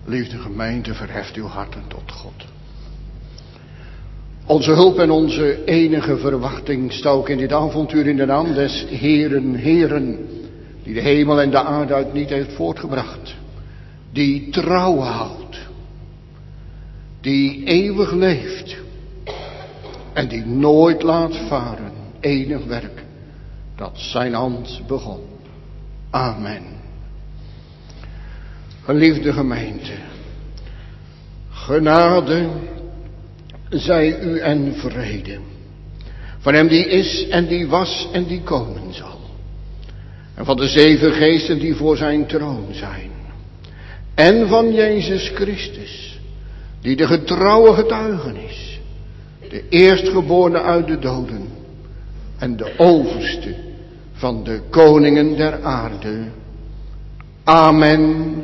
Liefde gemeente, verheft uw harten tot God. Onze hulp en onze enige verwachting staat ook in dit avontuur in de naam des Heeren, Heeren, die de hemel en de aarde uit niet heeft voortgebracht, die trouw houdt, die eeuwig leeft en die nooit laat varen enig werk dat zijn hand begon. Amen. Geliefde gemeente, genade zij u en vrede van hem die is en die was en die komen zal, en van de 7 geesten die voor zijn troon zijn, en van Jezus Christus, die de getrouwe getuigenis, de eerstgeborene uit de doden en de overste van de koningen der aarde. Amen.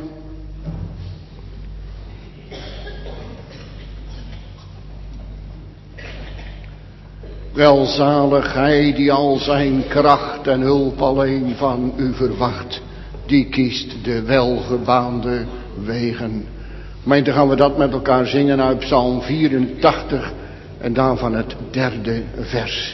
Welzalig hij die al zijn kracht en hulp alleen van u verwacht, die kiest de welgebaande wegen. Gemeente, gaan we dat met elkaar zingen uit Psalm 84 en daarvan het 3e vers.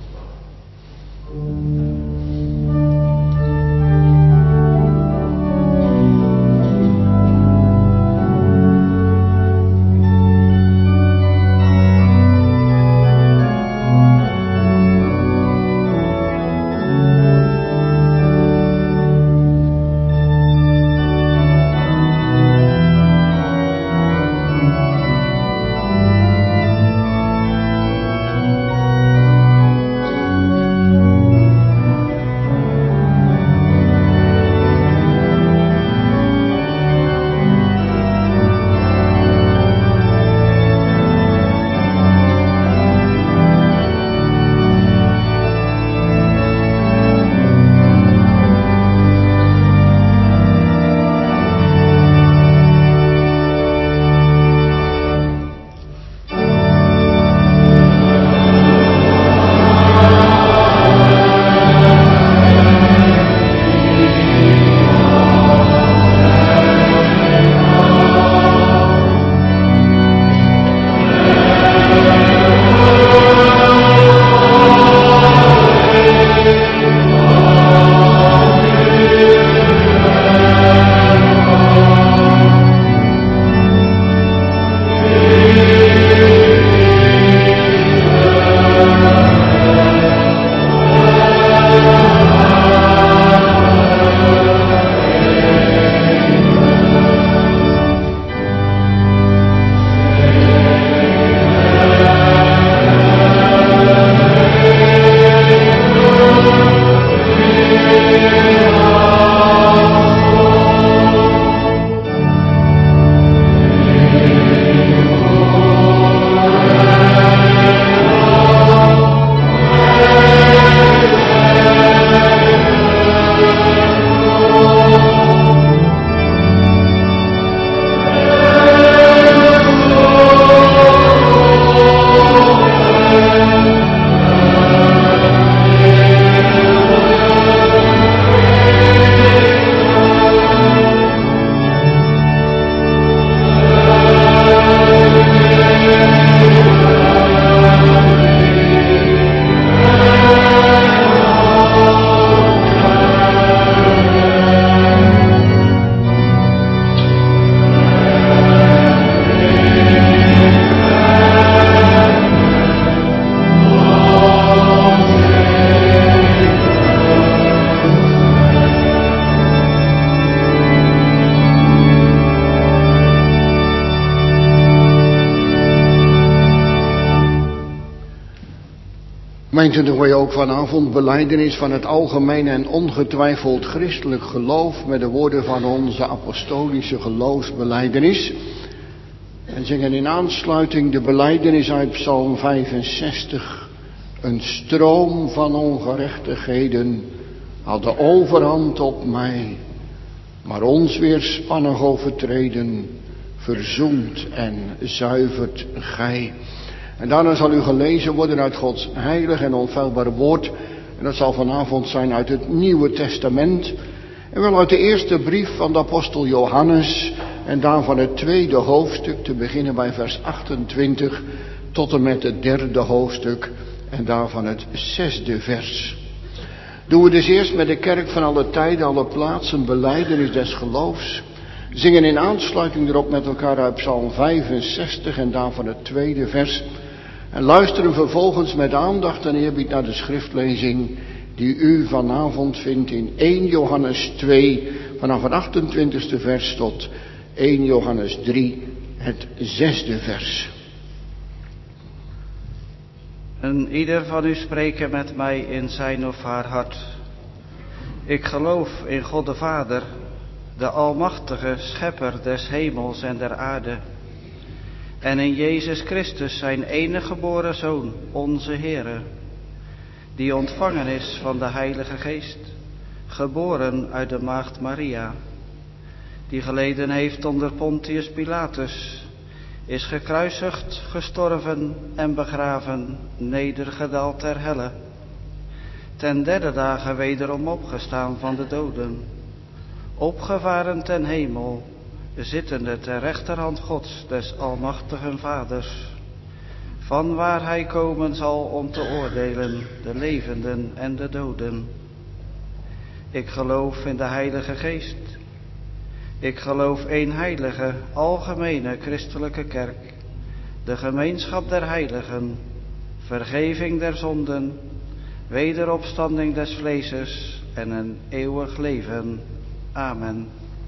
Gemeente, doen wij ook vanavond belijdenis van het algemeen en ongetwijfeld christelijk geloof met de woorden van onze apostolische geloofsbelijdenis. En zingen in aansluiting de belijdenis uit Psalm 65. Een stroom van ongerechtigheden had de overhand op mij, maar ons weerspannig overtreden verzoent en zuivert gij. En daarna zal u gelezen worden uit Gods heilig en onfeilbare woord. En dat zal vanavond zijn uit het Nieuwe Testament. En wel uit de eerste brief van de apostel Johannes, En daarvan het tweede hoofdstuk, te beginnen bij vers 28 tot en met het derde hoofdstuk en daarvan het 6e vers. Doen we dus eerst met de kerk van alle tijden, alle plaatsen, belijdenis des geloofs. Zingen in aansluiting erop met elkaar uit Psalm 65 en daarvan het tweede vers. En luisteren vervolgens met aandacht en eerbied naar de schriftlezing die u vanavond vindt in 1 Johannes 2 vanaf het 28e vers tot 1 Johannes 3 het 6e vers. En ieder van u spreken met mij in zijn of haar hart. Ik geloof in God de Vader, de almachtige schepper des hemels en der aarde. En in Jezus Christus, zijn enige geboren Zoon, onze Heere, die ontvangen is van de Heilige Geest, geboren uit de maagd Maria, die geleden heeft onder Pontius Pilatus, is gekruisigd, gestorven en begraven, nedergedaald ter helle, ten derde dagen wederom opgestaan van de doden, opgevaren ten hemel, zittende ter rechterhand Gods des almachtigen Vaders, van waar hij komen zal om te oordelen de levenden en de doden. Ik geloof in de Heilige Geest. Ik geloof één heilige, algemene christelijke kerk, de gemeenschap der heiligen, vergeving der zonden, wederopstanding des vleeses en een eeuwig leven. Amen.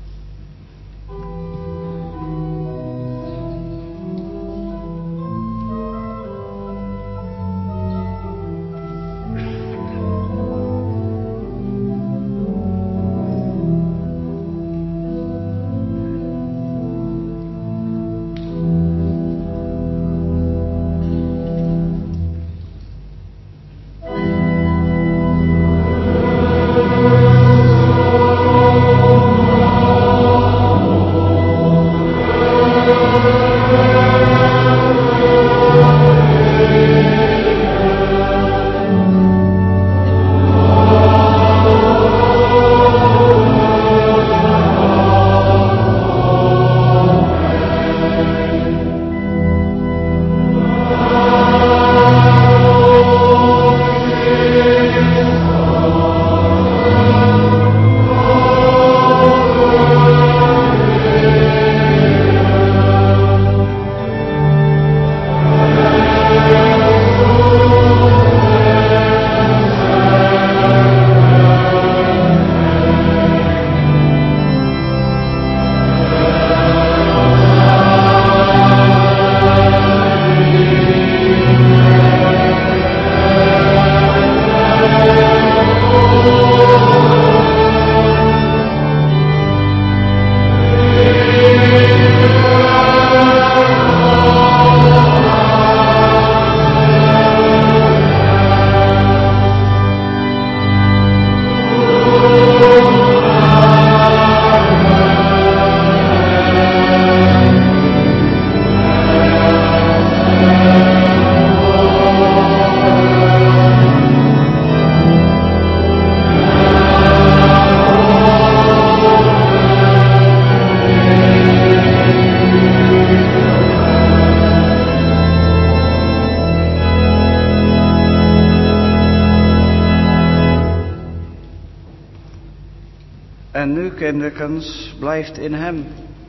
En nu, kinderkens, blijft in hem,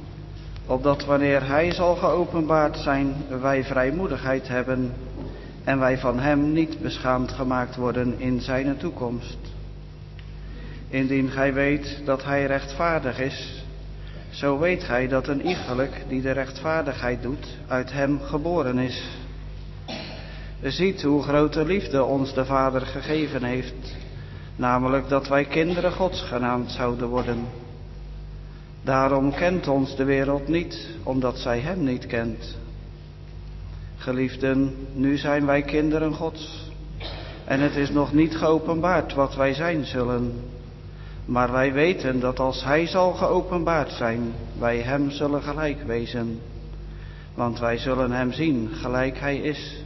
opdat wanneer hij zal geopenbaard zijn, wij vrijmoedigheid hebben en wij van hem niet beschaamd gemaakt worden in zijn toekomst. Indien gij weet dat hij rechtvaardig is, zo weet gij dat een iegelijk die de rechtvaardigheid doet, uit hem geboren is. Ziet hoe grote liefde ons de Vader gegeven heeft, namelijk dat wij kinderen Gods genaamd zouden worden. Daarom kent ons de wereld niet, omdat zij hem niet kent. Geliefden, nu zijn wij kinderen Gods, en het is nog niet geopenbaard wat wij zijn zullen. Maar wij weten dat als hij zal geopenbaard zijn, wij hem zullen gelijk wezen. Want wij zullen hem zien gelijk hij is.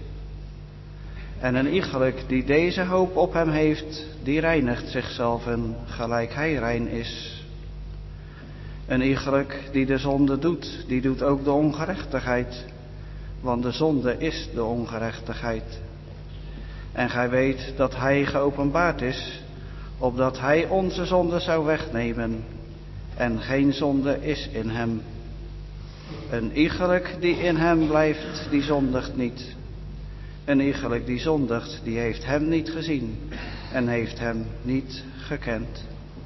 En een iegelijk die deze hoop op hem heeft, die reinigt zichzelf gelijk hij rein is. Een iegelijk die de zonde doet, die doet ook de ongerechtigheid. Want de zonde is de ongerechtigheid. En gij weet dat hij geopenbaard is, opdat hij onze zonde zou wegnemen. En geen zonde is in hem. Een iegelijk die in hem blijft, die zondigt niet. Een iegelijk die zondigt, die heeft hem niet gezien en heeft hem niet gekend.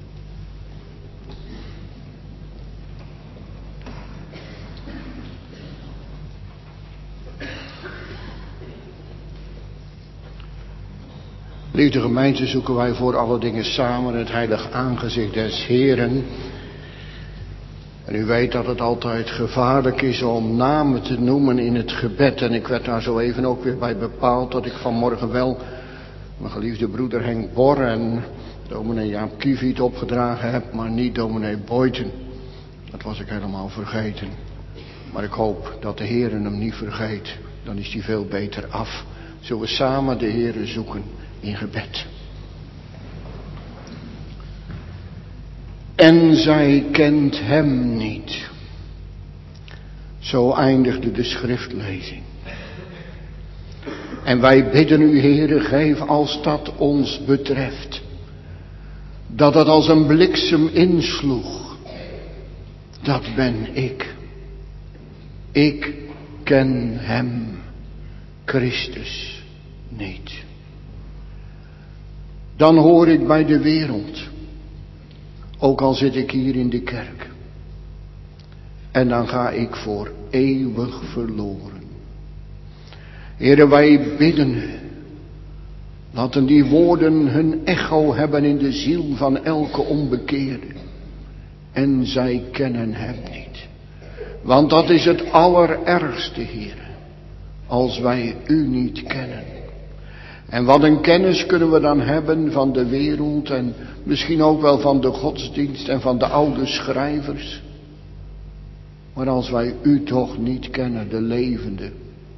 Lieve gemeente, zoeken wij voor alle dingen samen het heilig aangezicht des Heeren. En u weet dat het altijd gevaarlijk is om namen te noemen in het gebed. En ik werd daar zo even ook weer bij bepaald dat ik vanmorgen wel mijn geliefde broeder Henk Bor en dominee Jaap Kieviet opgedragen heb, maar niet dominee Boyten. Dat was ik helemaal vergeten. Maar ik hoop dat de Heeren hem niet vergeet. Dan is hij veel beter af. Zullen we samen de Heeren zoeken in gebed. En zij kent hem niet. Zo eindigde de schriftlezing. En wij bidden u, Heere, geef als dat ons betreft, dat het als een bliksem insloeg. Dat ben ik. Ik ken hem, Christus, niet. Dan hoor ik bij de wereld, ook al zit ik hier in de kerk. En dan ga ik voor eeuwig verloren. Heere, wij bidden u. Laten die woorden hun echo hebben in de ziel van elke onbekeerde. En zij kennen hem niet. Want dat is het allerergste, Heere. Als wij u niet kennen. En wat een kennis kunnen we dan hebben van de wereld en misschien ook wel van de godsdienst en van de oude schrijvers. Maar als wij u toch niet kennen, de levende.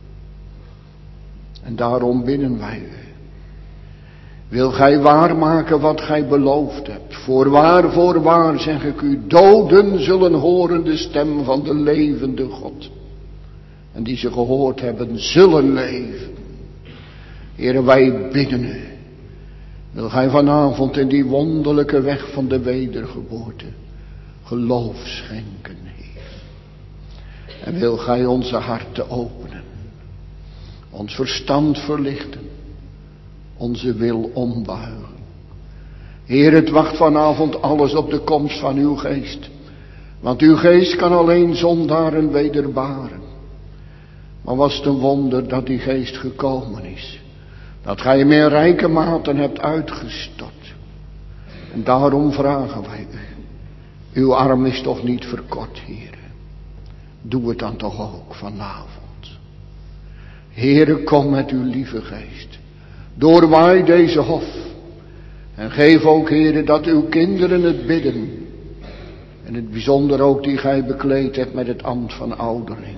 En daarom bidden wij u. Wil gij waarmaken wat gij beloofd hebt? Voorwaar, zeg ik u, doden zullen horen de stem van de levende God. En die ze gehoord hebben, zullen leven. Heere, wij bidden u. Wil gij vanavond in die wonderlijke weg van de wedergeboorte geloof schenken, Heer. En wil gij onze harten openen. Ons verstand verlichten. Onze wil ombuigen. Heer, het wacht vanavond alles op de komst van uw geest. Want uw geest kan alleen zondaren wederbaren. Maar was het een wonder dat die geest gekomen is. Dat gij hem in rijke maten hebt uitgestort. En daarom vragen wij u. Uw arm is toch niet verkort, Heer. Doe het dan toch ook vanavond. Heere, kom met uw lieve geest. Doorwaai deze hof. En geef ook, Heere, dat uw kinderen het bidden. En het bijzonder ook die gij bekleed hebt met het ambt van ouderling.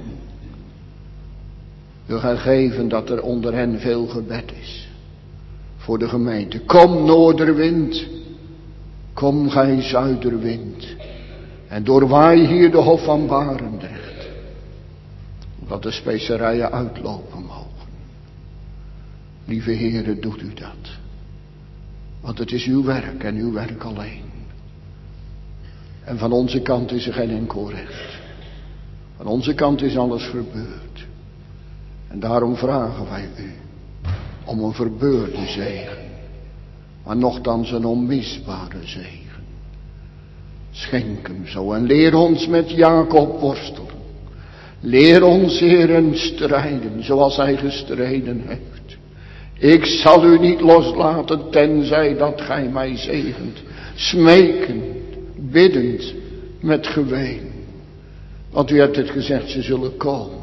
Wil gij geven dat er onder hen veel gebed is. Voor de gemeente. Kom noorderwind. Kom gij zuiderwind. En doorwaai hier de hof van Barendrecht. Dat de specerijen uitlopen mogen. Lieve Heere, doet u dat. Want het is uw werk en uw werk alleen. En van onze kant is er geen enkel recht. Van onze kant is alles verbeurd. En daarom vragen wij u om een verbeurde zegen. Maar nochtans een onmisbare zegen. Schenk hem zo en leer ons met Jacob worstelen. Leer ons, Heeren, strijden zoals hij gestreden heeft. Ik zal u niet loslaten tenzij dat gij mij zegent. Smekend, biddend, met geween. Want u hebt het gezegd, ze zullen komen.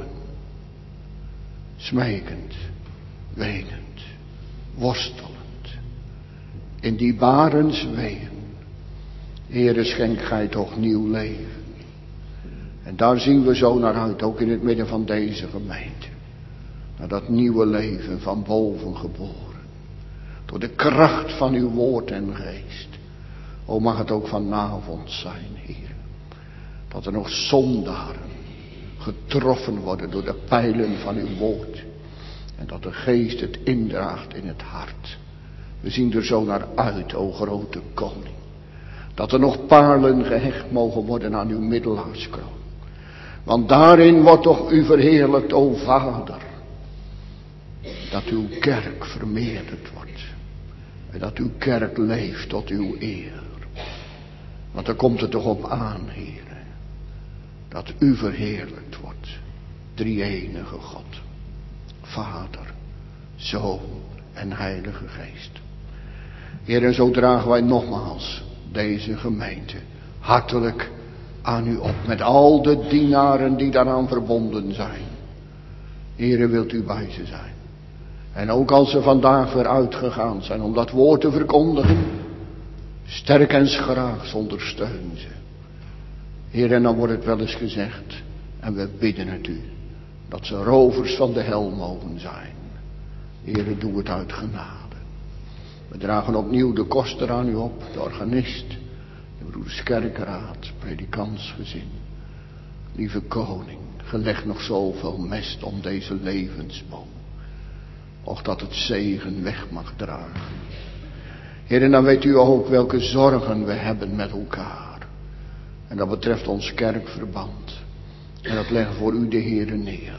Smekend, wenend, worstelend. In die barensween. Heere, schenk gij toch nieuw leven. En daar zien we zo naar uit, ook in het midden van deze gemeente. Naar dat nieuwe leven van boven geboren. Door de kracht van uw woord en geest. O, mag het ook vanavond zijn, Heer. Dat er nog zondaren getroffen worden door de pijlen van uw woord. En dat de geest het indraagt in het hart. We zien er zo naar uit, o grote koning. Dat er nog paarlen gehecht mogen worden aan uw middelaarskroon. Want daarin wordt toch u verheerlijkt, o Vader. Dat uw kerk vermeerderd wordt. En dat uw kerk leeft tot uw eer. Want daar komt het toch op aan, heren. Dat u verheerlijkt wordt. Drie-enige God. Vader, Zoon en Heilige Geest. Heer, en zo dragen wij nogmaals deze gemeente hartelijk aan u op. Met al de dienaren die daaraan verbonden zijn. Heer, wilt u bij ze zijn. En ook als ze vandaag weer uitgegaan zijn om dat woord te verkondigen. Sterk en schraag ondersteun ze. Heer, en dan wordt het wel eens gezegd. En we bidden het u. Dat ze rovers van de hel mogen zijn. Heer, doe het uit genade. We dragen opnieuw de koster aan u op. De organist. De broeders kerkenraad. Predikantsgezin. Lieve koning. Geleg nog zoveel mest om deze levensboom. Och dat het zegen weg mag dragen. Heer, en dan weet u ook welke zorgen we hebben met elkaar. En dat betreft ons kerkverband. En dat leggen voor u de Heere neer.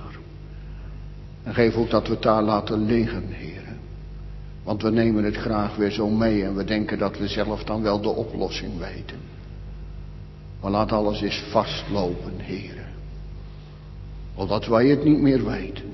En geef ook dat we het daar laten liggen, Heere. Want we nemen het graag weer zo mee en we denken dat we zelf dan wel de oplossing weten. Maar laat alles eens vastlopen, Heere. Omdat wij het niet meer weten.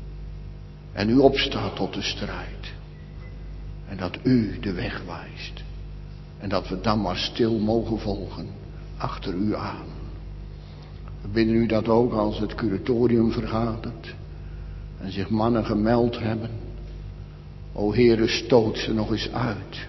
En u opstaat tot de strijd. En dat u de weg wijst. En dat we dan maar stil mogen volgen achter u aan. We bidden u dat ook als het curatorium vergadert. En zich mannen gemeld hebben. O Heere, stoot ze nog eens uit.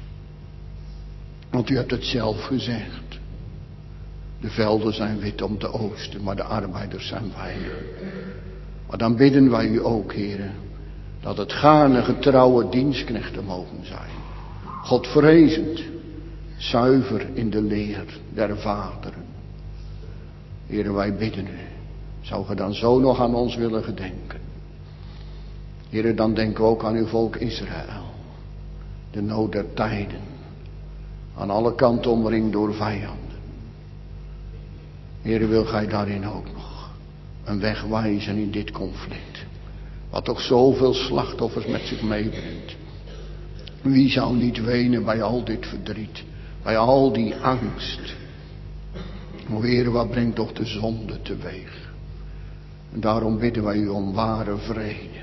Want u hebt het zelf gezegd. De velden zijn wit om te oosten, maar de arbeiders zijn weinig. Maar dan bidden wij u ook, Heere, dat het gaarne getrouwe dienstknechten mogen zijn. Godvrezend, zuiver in de leer der vaderen. Heere, wij bidden u, zou ge dan zo nog aan ons willen gedenken? Heere, dan denken we ook aan uw volk Israël. De nood der tijden. Aan alle kanten omringd door vijanden. Heere, wil gij daarin ook nog een weg wijzen in dit conflict. Wat toch zoveel slachtoffers met zich meebrengt. Wie zou niet wenen bij al dit verdriet. Bij al die angst. O Heere, wat brengt toch de zonde teweeg. En daarom bidden wij u om ware vrede.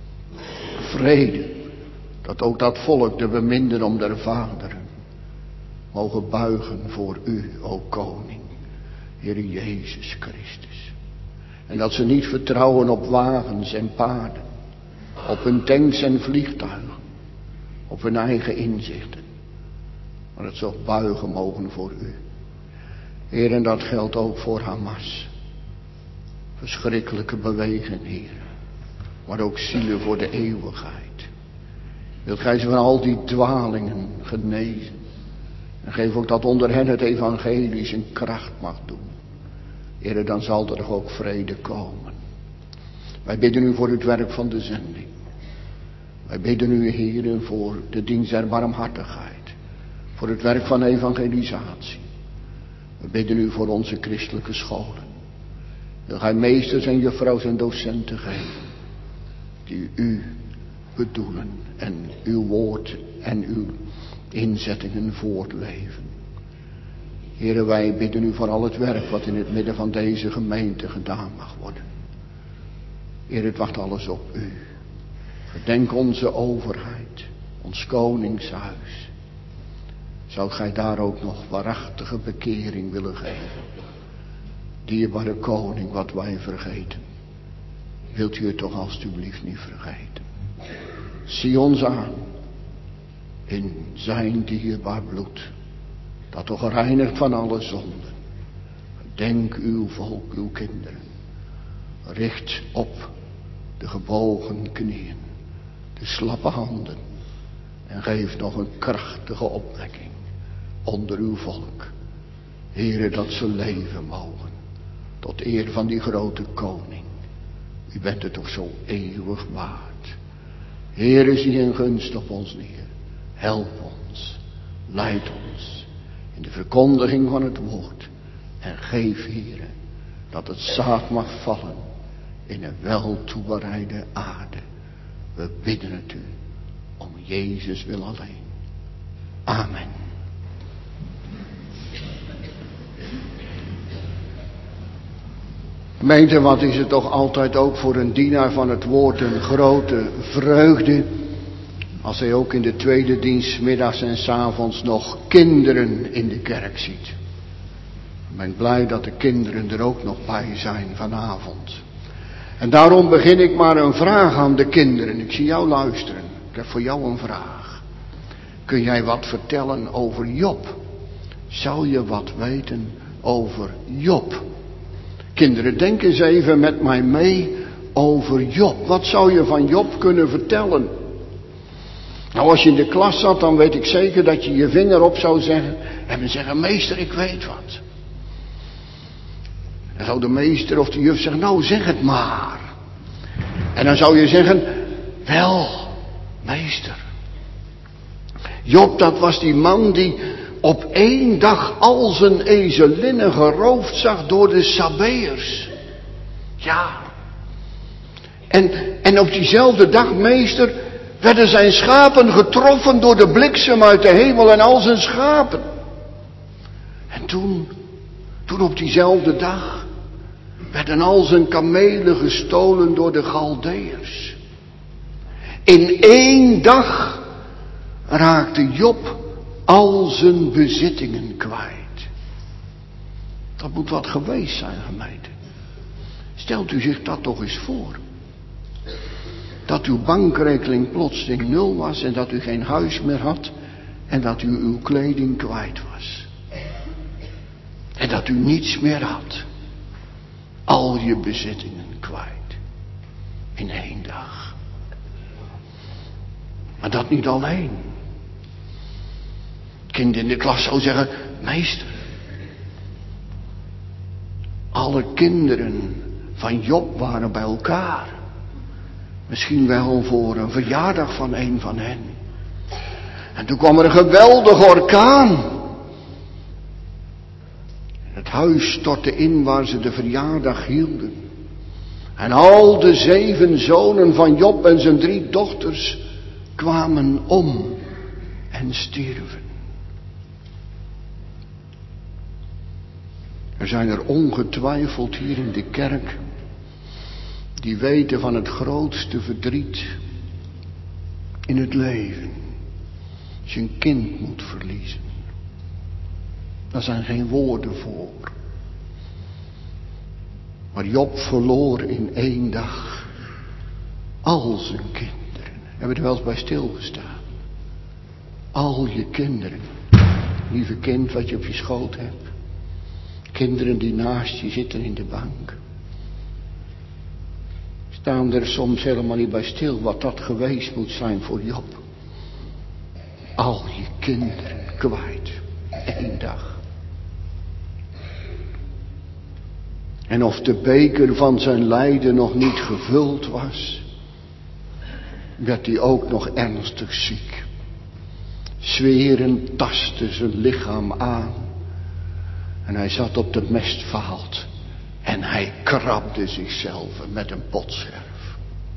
Vrede. Dat ook dat volk, de beminden om der vaderen, mogen buigen voor u, o koning. Heere Jezus Christus. En dat ze niet vertrouwen op wagens en paarden. Op hun tanks en vliegtuigen. Op hun eigen inzichten. Maar dat ze ook buigen mogen voor u. Heer, en dat geldt ook voor Hamas. Verschrikkelijke beweging, Heer. Maar ook zielen voor de eeuwigheid. Wilt gij ze van al die dwalingen genezen. En geef ook dat onder hen het evangelie zijn kracht mag doen. Heer, dan zal er toch ook vrede komen. Wij bidden u voor het werk van de zending. Wij bidden u, Heer, voor de dienst der barmhartigheid. Voor het werk van evangelisatie. We bidden u voor onze christelijke scholen. Wil gij meesters en juffrouws en docenten geven. Die u bedoelen. En uw woord en uw inzettingen voortleven. Heere, wij bidden u voor al het werk wat in het midden van deze gemeente gedaan mag worden. Heer, het wacht alles op u. Gedenk onze overheid, ons koningshuis. Zou gij daar ook nog waarachtige bekering willen geven? Dierbare koning, wat wij vergeten. Wilt u het toch alstublieft niet vergeten? Zie ons aan. In zijn dierbaar bloed. Dat toch reinigt van alle zonden. Gedenk uw volk, uw kinderen. Richt op de gebogen knieën. De slappe handen. En geef nog een krachtige opwekking onder uw volk. Heere, dat ze leven mogen. Tot eer van die grote koning. U bent het toch zo eeuwig waard. Heere, zie een gunst op ons neer. Help ons. Leid ons. In de verkondiging van het woord. En geef, Heere, dat het zaad mag vallen. In een wel toebereide aarde. We bidden het u. Om Jezus wil alleen. Amen. Gemeente, wat is het toch altijd ook voor een dienaar van het woord een grote vreugde. Als hij ook in de tweede dienst, 's middags en 's avonds nog kinderen in de kerk ziet. Ik ben blij dat de kinderen er ook nog bij zijn vanavond. En daarom begin ik maar een vraag aan de kinderen. Ik zie jou luisteren. Ik heb voor jou een vraag. Kun jij wat vertellen over Job? Zou je wat weten over Job? Kinderen, denk eens even met mij mee over Job. Wat zou je van Job kunnen vertellen? Nou, als je in de klas zat, dan weet ik zeker dat je je vinger op zou zeggen. En dan zeggen, meester, ik weet wat. Dan zou de meester of de juf zeggen, nou zeg het maar. En dan zou je zeggen, wel, meester. Job, dat was die man die op 1 dag al zijn ezelinnen geroofd zag door de Sabeërs. Ja. En op diezelfde dag, meester, werden zijn schapen getroffen door de bliksem uit de hemel en al zijn schapen. En toen op diezelfde dag werden al zijn kamelen gestolen door de Galdeërs. In 1 dag raakte Job al zijn bezittingen kwijt. Dat moet wat geweest zijn, gemeente. Stelt u zich dat toch eens voor. Dat uw bankrekening plotseling 0 was en dat u geen huis meer had en dat u uw kleding kwijt was. En dat u niets meer had. Al je bezittingen kwijt. In 1 dag. Maar dat niet alleen. Het kind in de klas zou zeggen, meester. Alle kinderen van Job waren bij elkaar. Misschien wel voor een verjaardag van een van hen. En toen kwam er een geweldige orkaan. Het huis stortte in waar ze de verjaardag hielden. En al de 7 zonen van Job en zijn 3 dochters kwamen om en stierven. Er zijn er ongetwijfeld hier in de kerk die weten van het grootste verdriet in het leven. Als je een kind moet verliezen. Daar zijn geen woorden voor. Maar Job verloor in 1 dag al zijn kinderen. Hebben we er wel eens bij stilgestaan? Al je kinderen. Lieve kind wat je op je schoot hebt. Kinderen die naast je zitten in de bank. Staan er soms helemaal niet bij stil wat dat geweest moet zijn voor Job. Al je kinderen kwijt. 1 dag. En of de beker van zijn lijden nog niet gevuld was, werd hij ook nog ernstig ziek. Zweren tastte zijn lichaam aan. En hij zat op de mestvaalt. En hij krabde zichzelf met een potscherf.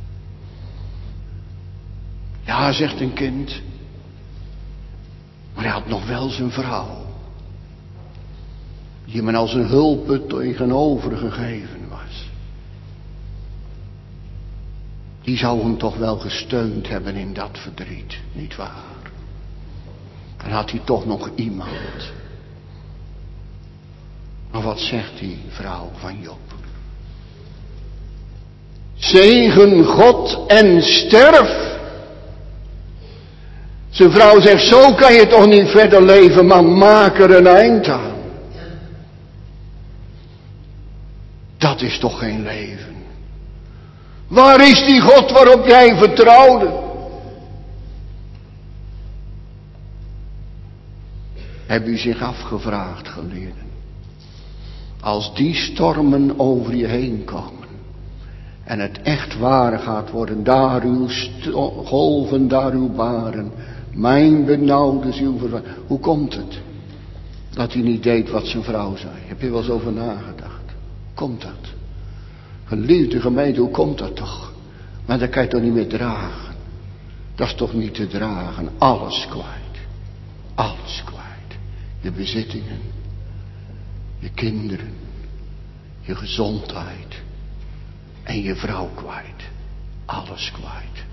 Ja, zegt een kind. Maar hij had nog wel zijn vrouw. Die hem als een hulpe tegenover gegeven was. Die zou hem toch wel gesteund hebben in dat verdriet, nietwaar? Dan had hij toch nog iemand. Maar wat zegt die vrouw van Job? Zegen God en sterf. Zijn vrouw zegt, zo kan je toch niet verder leven, man, maak er een eind aan. Dat is toch geen leven. Waar is die God waarop jij vertrouwde? Heb u zich afgevraagd, geleerden? Als die stormen over je heen komen. En het echt waar gaat worden. Daar uw golven, daar uw baren. Mijn benauwde ziel verwarren. Hoe komt het? Dat hij niet deed wat zijn vrouw zei. Heb je wel eens over nagedacht? Komt dat? Geliefde gemeente, hoe komt dat toch? Maar dat kan je toch niet meer dragen? Dat is toch niet te dragen? Alles kwijt. Alles kwijt. Je bezittingen. Je kinderen. Je gezondheid. En je vrouw kwijt. Alles kwijt.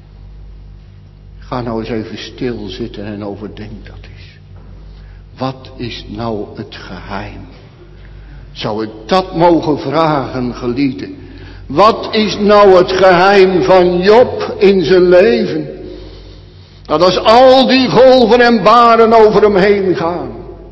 Ga nou eens even stilzitten en overdenk dat eens. Wat is nou het geheim? Zou ik dat mogen vragen, geliefde? Wat is nou het geheim van Job in zijn leven? Dat als al die golven en baren over hem heen gaan,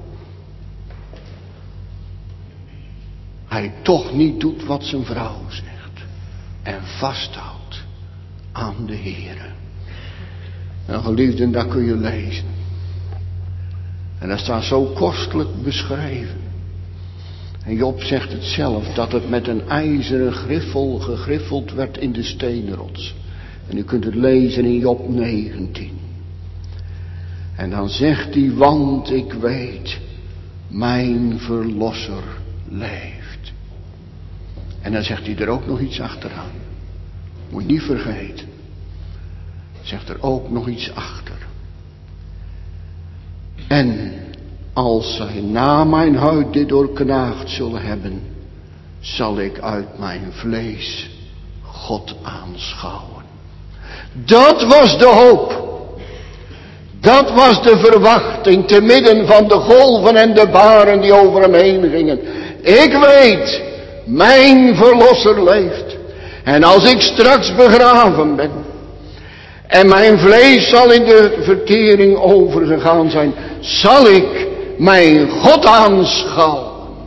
hij toch niet doet wat zijn vrouw zegt. En vasthoudt aan de Heere. En geliefden, daar kun je lezen. En dat staat zo kostelijk beschreven. En Job zegt het zelf, dat het met een ijzeren griffel gegriffeld werd in de steenrots. En u kunt het lezen in Job 19. En dan zegt hij, want ik weet, mijn verlosser leeft. En dan zegt hij er ook nog iets achteraan. Moet je niet vergeten. Zegt er ook nog iets achter. En als zij na mijn huid dit doorknaagd zullen hebben, zal ik uit mijn vlees God aanschouwen. Dat was de hoop. Dat was de verwachting te midden van de golven en de baren die over hem heen gingen. Ik weet, mijn verlosser leeft. En als ik straks begraven ben en mijn vlees zal in de vertering overgegaan zijn, zal ik mijn God aanschouwen.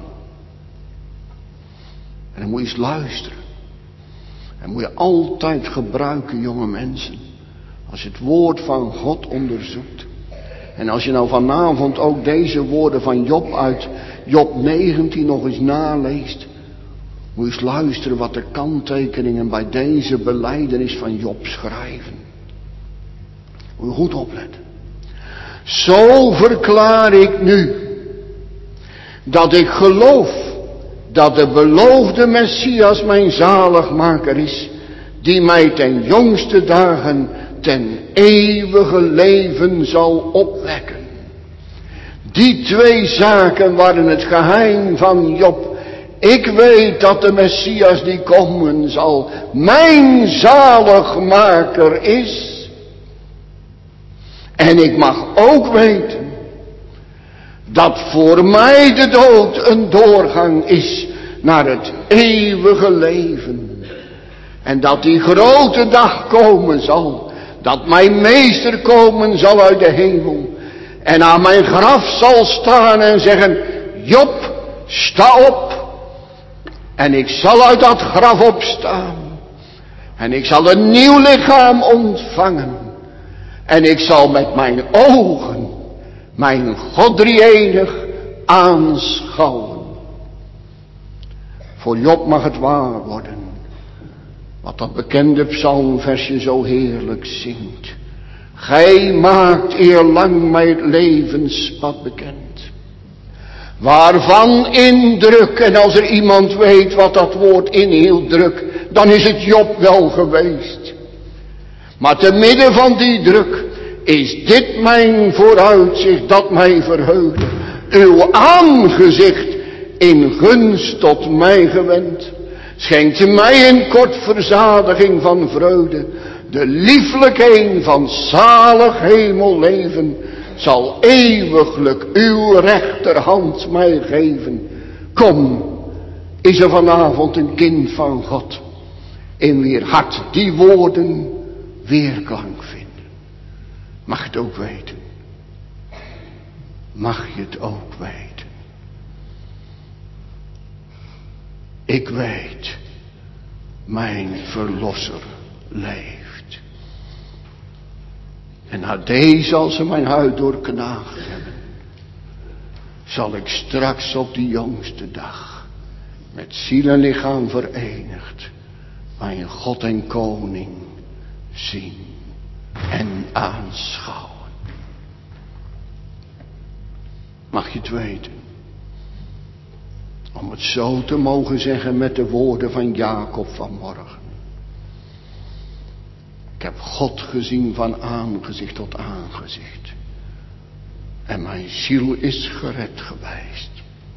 En dan moet je eens luisteren. En moet je altijd gebruiken, jonge mensen. Als je het woord van God onderzoekt. En als je nou vanavond ook deze woorden van Job uit Job 19 nog eens naleest. Moet je eens luisteren wat de kanttekeningen bij deze belijdenis van Job schrijven. Moet je goed opletten. Zo verklaar ik nu dat ik geloof dat de beloofde Messias mijn zaligmaker is, die mij ten jongste dagen ten eeuwige leven zal opwekken. Die twee zaken waren het geheim van Job. Ik weet dat de Messias die komen zal mijn zaligmaker is. En ik mag ook weten dat voor mij de dood een doorgang is naar het eeuwige leven. En dat die grote dag komen zal, dat mijn meester komen zal uit de hemel. En aan mijn graf zal staan en zeggen, Job, sta op. En ik zal uit dat graf opstaan. En ik zal een nieuw lichaam ontvangen. En ik zal met mijn ogen mijn God drie-enig aanschouwen. Voor Job mag het waar worden. Wat dat bekende psalmversje zo heerlijk zingt. Gij maakt eerlang mijn levenspad bekend. Waarvan indruk, en als er iemand weet wat dat woord inhield, druk, dan is het Job wel geweest. Maar te midden van die druk is dit mijn vooruitzicht dat mij verheugde. Uw aangezicht in gunst tot mij gewend. Schenkt mij een kort verzadiging van vreugde. De lieflijk een van zalig hemelleven zal eeuwiglijk uw rechterhand mij geven. Kom, is er vanavond een kind van God, in wier hart die woorden weerklank vinden. Mag je het ook weten? Mag je het ook weten? Ik weet, mijn verlosser leeft. En na deze, als ze mijn huid doorknaagd hebben, zal ik straks op die jongste dag met ziel en lichaam verenigd, wij een God en Koning zien en aanschouwen. Mag je het weten? Om het zo te mogen zeggen met de woorden van Jacob vanmorgen. Ik heb God gezien van aangezicht tot aangezicht. En mijn ziel is gered geweest.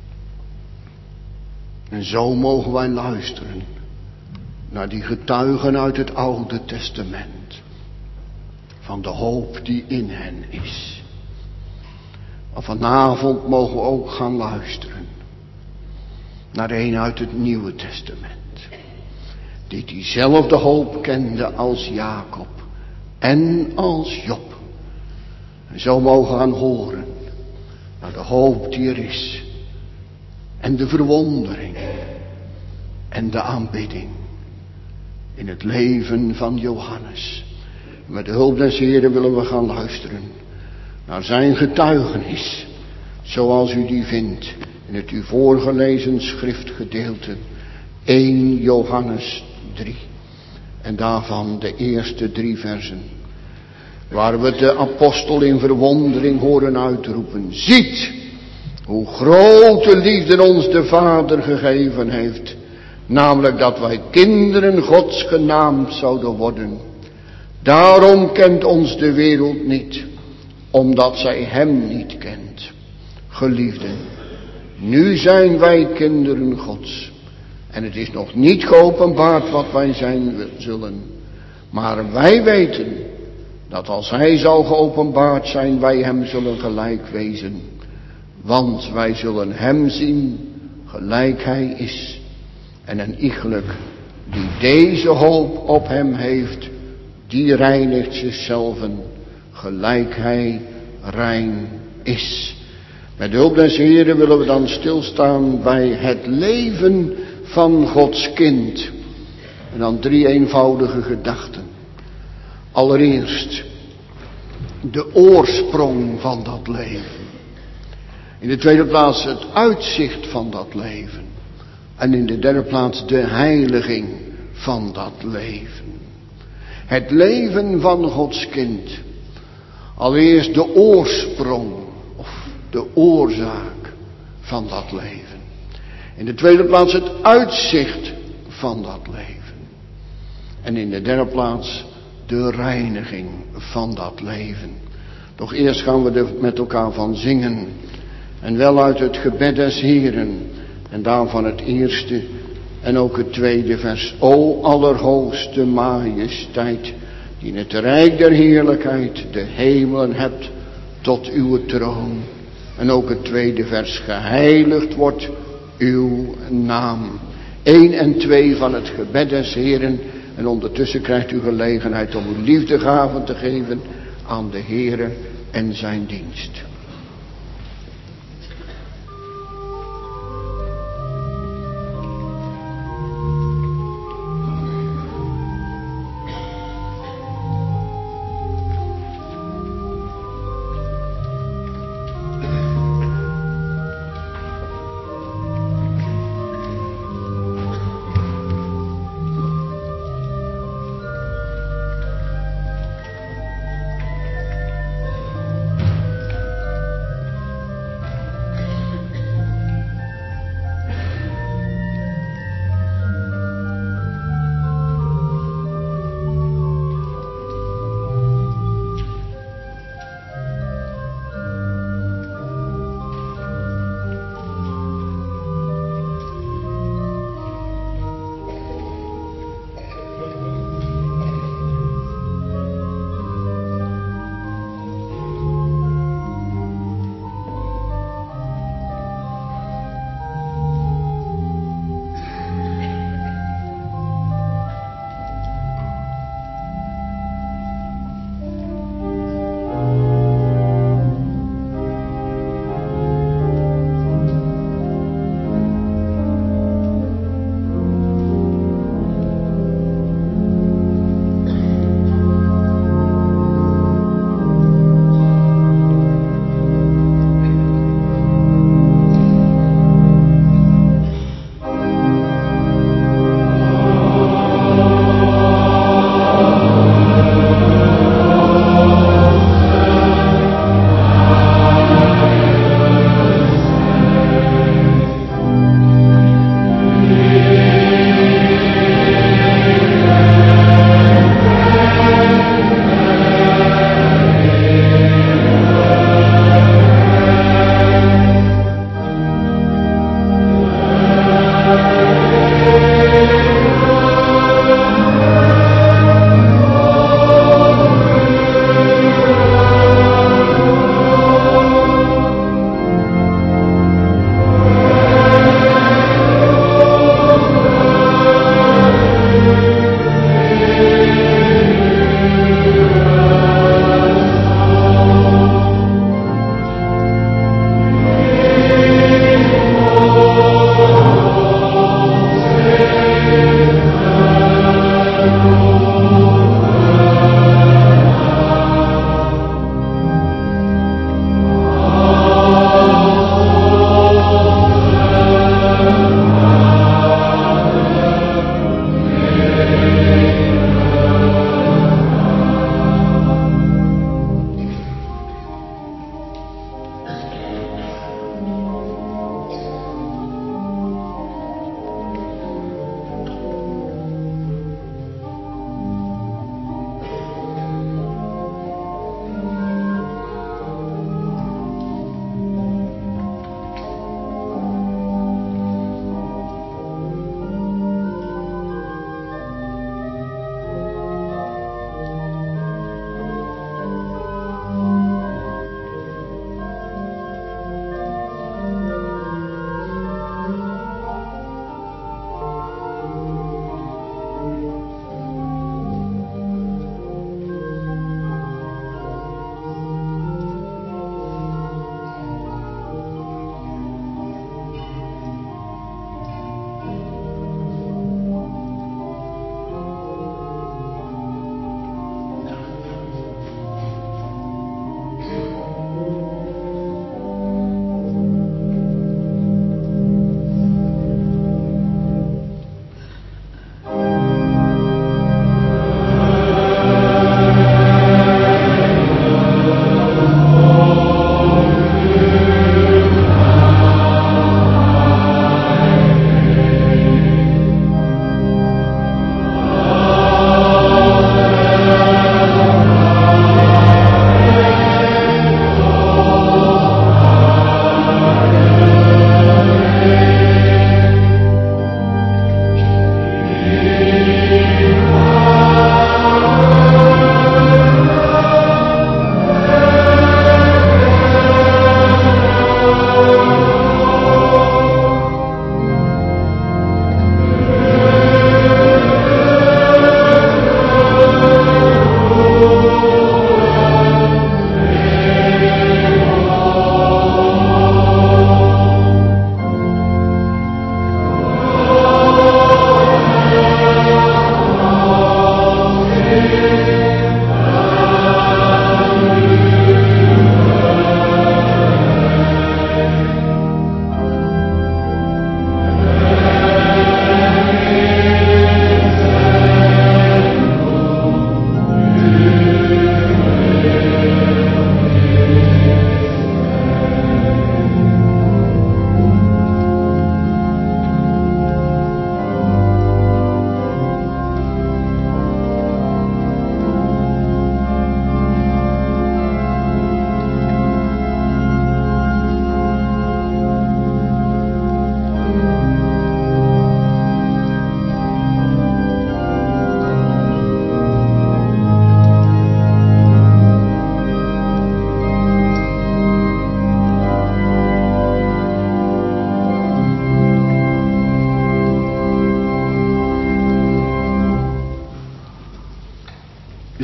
En zo mogen wij luisteren naar die getuigen uit het Oude Testament. Van de hoop die in hen is. Maar vanavond mogen we ook gaan luisteren naar een uit het Nieuwe Testament. Die diezelfde hoop kende als Jacob en als Job. En zo mogen gaan horen naar de hoop die er is. En de verwondering en de aanbidding in het leven van Johannes. Met de hulp des Heren willen we gaan luisteren naar zijn getuigenis, zoals u die vindt in het u voorgelezen schriftgedeelte 1 Johannes 3. En daarvan de eerste 3 versen, waar we de apostel in verwondering horen uitroepen. Ziet hoe grote liefde ons de Vader gegeven heeft, namelijk dat wij kinderen Gods genaamd zouden worden. Daarom kent ons de wereld niet, omdat zij hem niet kent. Geliefden, nu zijn wij kinderen Gods. En het is nog niet geopenbaard wat wij zijn zullen. Maar wij weten dat als hij zal geopenbaard zijn, wij hem zullen gelijk wezen. Want wij zullen hem zien gelijk hij is. En een iegelijk die deze hoop op hem heeft, die reinigt zichzelf gelijk hij rein is. Met de hulp des Heren willen we dan stilstaan bij het leven van Gods kind. En dan 3 eenvoudige gedachten. Allereerst de oorsprong van dat leven. In de tweede plaats het uitzicht van dat leven. En in de derde plaats de heiliging van dat leven. Het leven van Gods kind. Allereerst de oorsprong of de oorzaak van dat leven. In de tweede plaats het uitzicht van dat leven. En in de derde plaats de reiniging van dat leven. Doch eerst gaan we er met elkaar van zingen. En wel uit het gebed des Heren. En daarvan het eerste en ook het tweede vers. O allerhoogste majesteit, die in het rijk der heerlijkheid de hemelen hebt tot uw troon. En ook het tweede vers. Geheiligd wordt uw naam. 1 en 2 van het gebed des Heren. En ondertussen krijgt u gelegenheid om uw liefdegaven te geven aan de Heere en zijn dienst.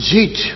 Ziet,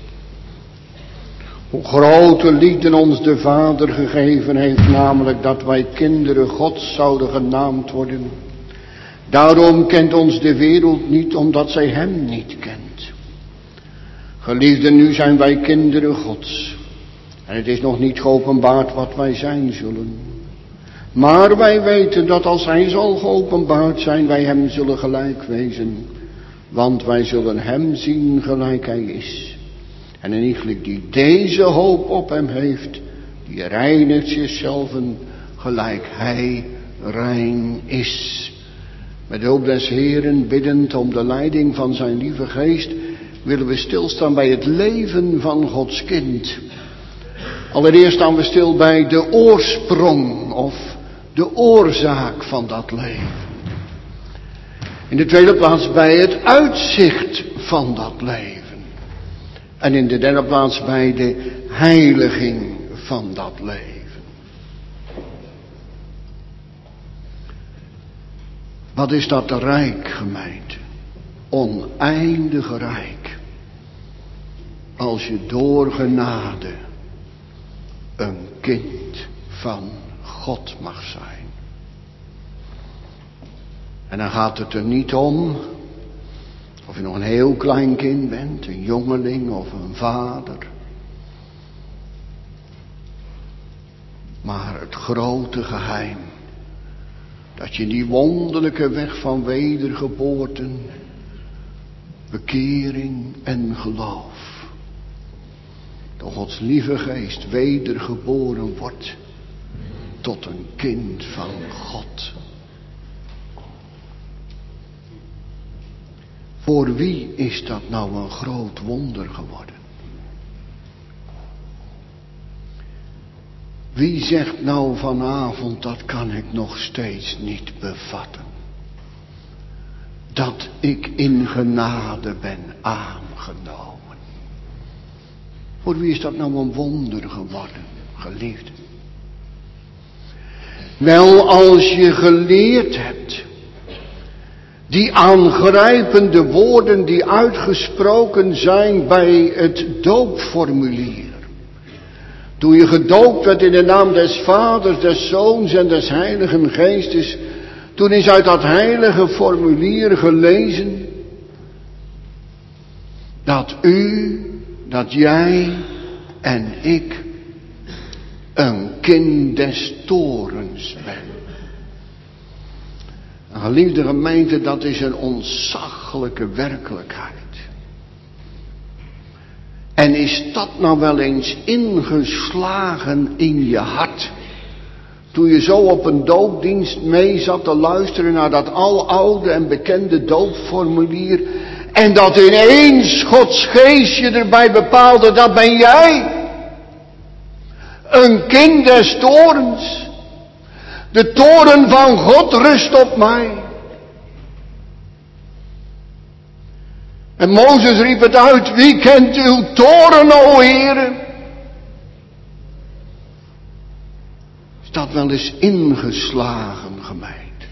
hoe grote liefde ons de Vader gegeven heeft, namelijk dat wij kinderen Gods zouden genaamd worden. Daarom kent ons de wereld niet, omdat zij hem niet kent. Geliefden, nu zijn wij kinderen Gods. En het is nog niet geopenbaard wat wij zijn zullen. Maar wij weten dat als hij zal geopenbaard zijn, wij hem zullen gelijk wezen. Want wij zullen hem zien gelijk hij is. En een iegelijk die deze hoop op hem heeft, die reinigt zichzelf gelijk hij rein is. Met de hulp des Heeren, biddend om de leiding van zijn lieve geest, willen we stilstaan bij het leven van Gods kind. Allereerst staan we stil bij de oorsprong of de oorzaak van dat leven. In de tweede plaats bij het uitzicht van dat leven. En in de derde plaats bij de heiliging van dat leven. Wat is dat rijk, gemeente? Oneindig rijk. Als je door genade een kind van God mag zijn. En dan gaat het er niet om of je nog een heel klein kind bent, een jongeling of een vader. Maar het grote geheim, dat je in die wonderlijke weg van wedergeboorten, bekering en geloof, door Gods lieve geest wedergeboren wordt tot een kind van God. Voor wie is dat nou een groot wonder geworden? Wie zegt nou vanavond, dat kan ik nog steeds niet bevatten. Dat ik in genade ben aangenomen. Voor wie is dat nou een wonder geworden, geliefde? Wel, als je geleerd hebt die aangrijpende woorden die uitgesproken zijn bij het doopformulier. Toen je gedoopt werd in de naam des Vaders, des Zoons en des Heiligen Geestes. Toen is uit dat heilige formulier gelezen dat u, dat jij en ik een kind des torens ben. Geliefde gemeente, dat is een ontzaglijke werkelijkheid. En is dat nou wel eens ingeslagen in je hart? Toen je zo op een doopdienst mee zat te luisteren naar dat aloude en bekende doopformulier. En dat ineens Gods geest je erbij bepaalde, dat ben jij. Een kind des torens. De toren van God rust op mij. En Mozes riep het uit, wie kent uw toren, o Heere? Is dat wel eens ingeslagen, gemeente?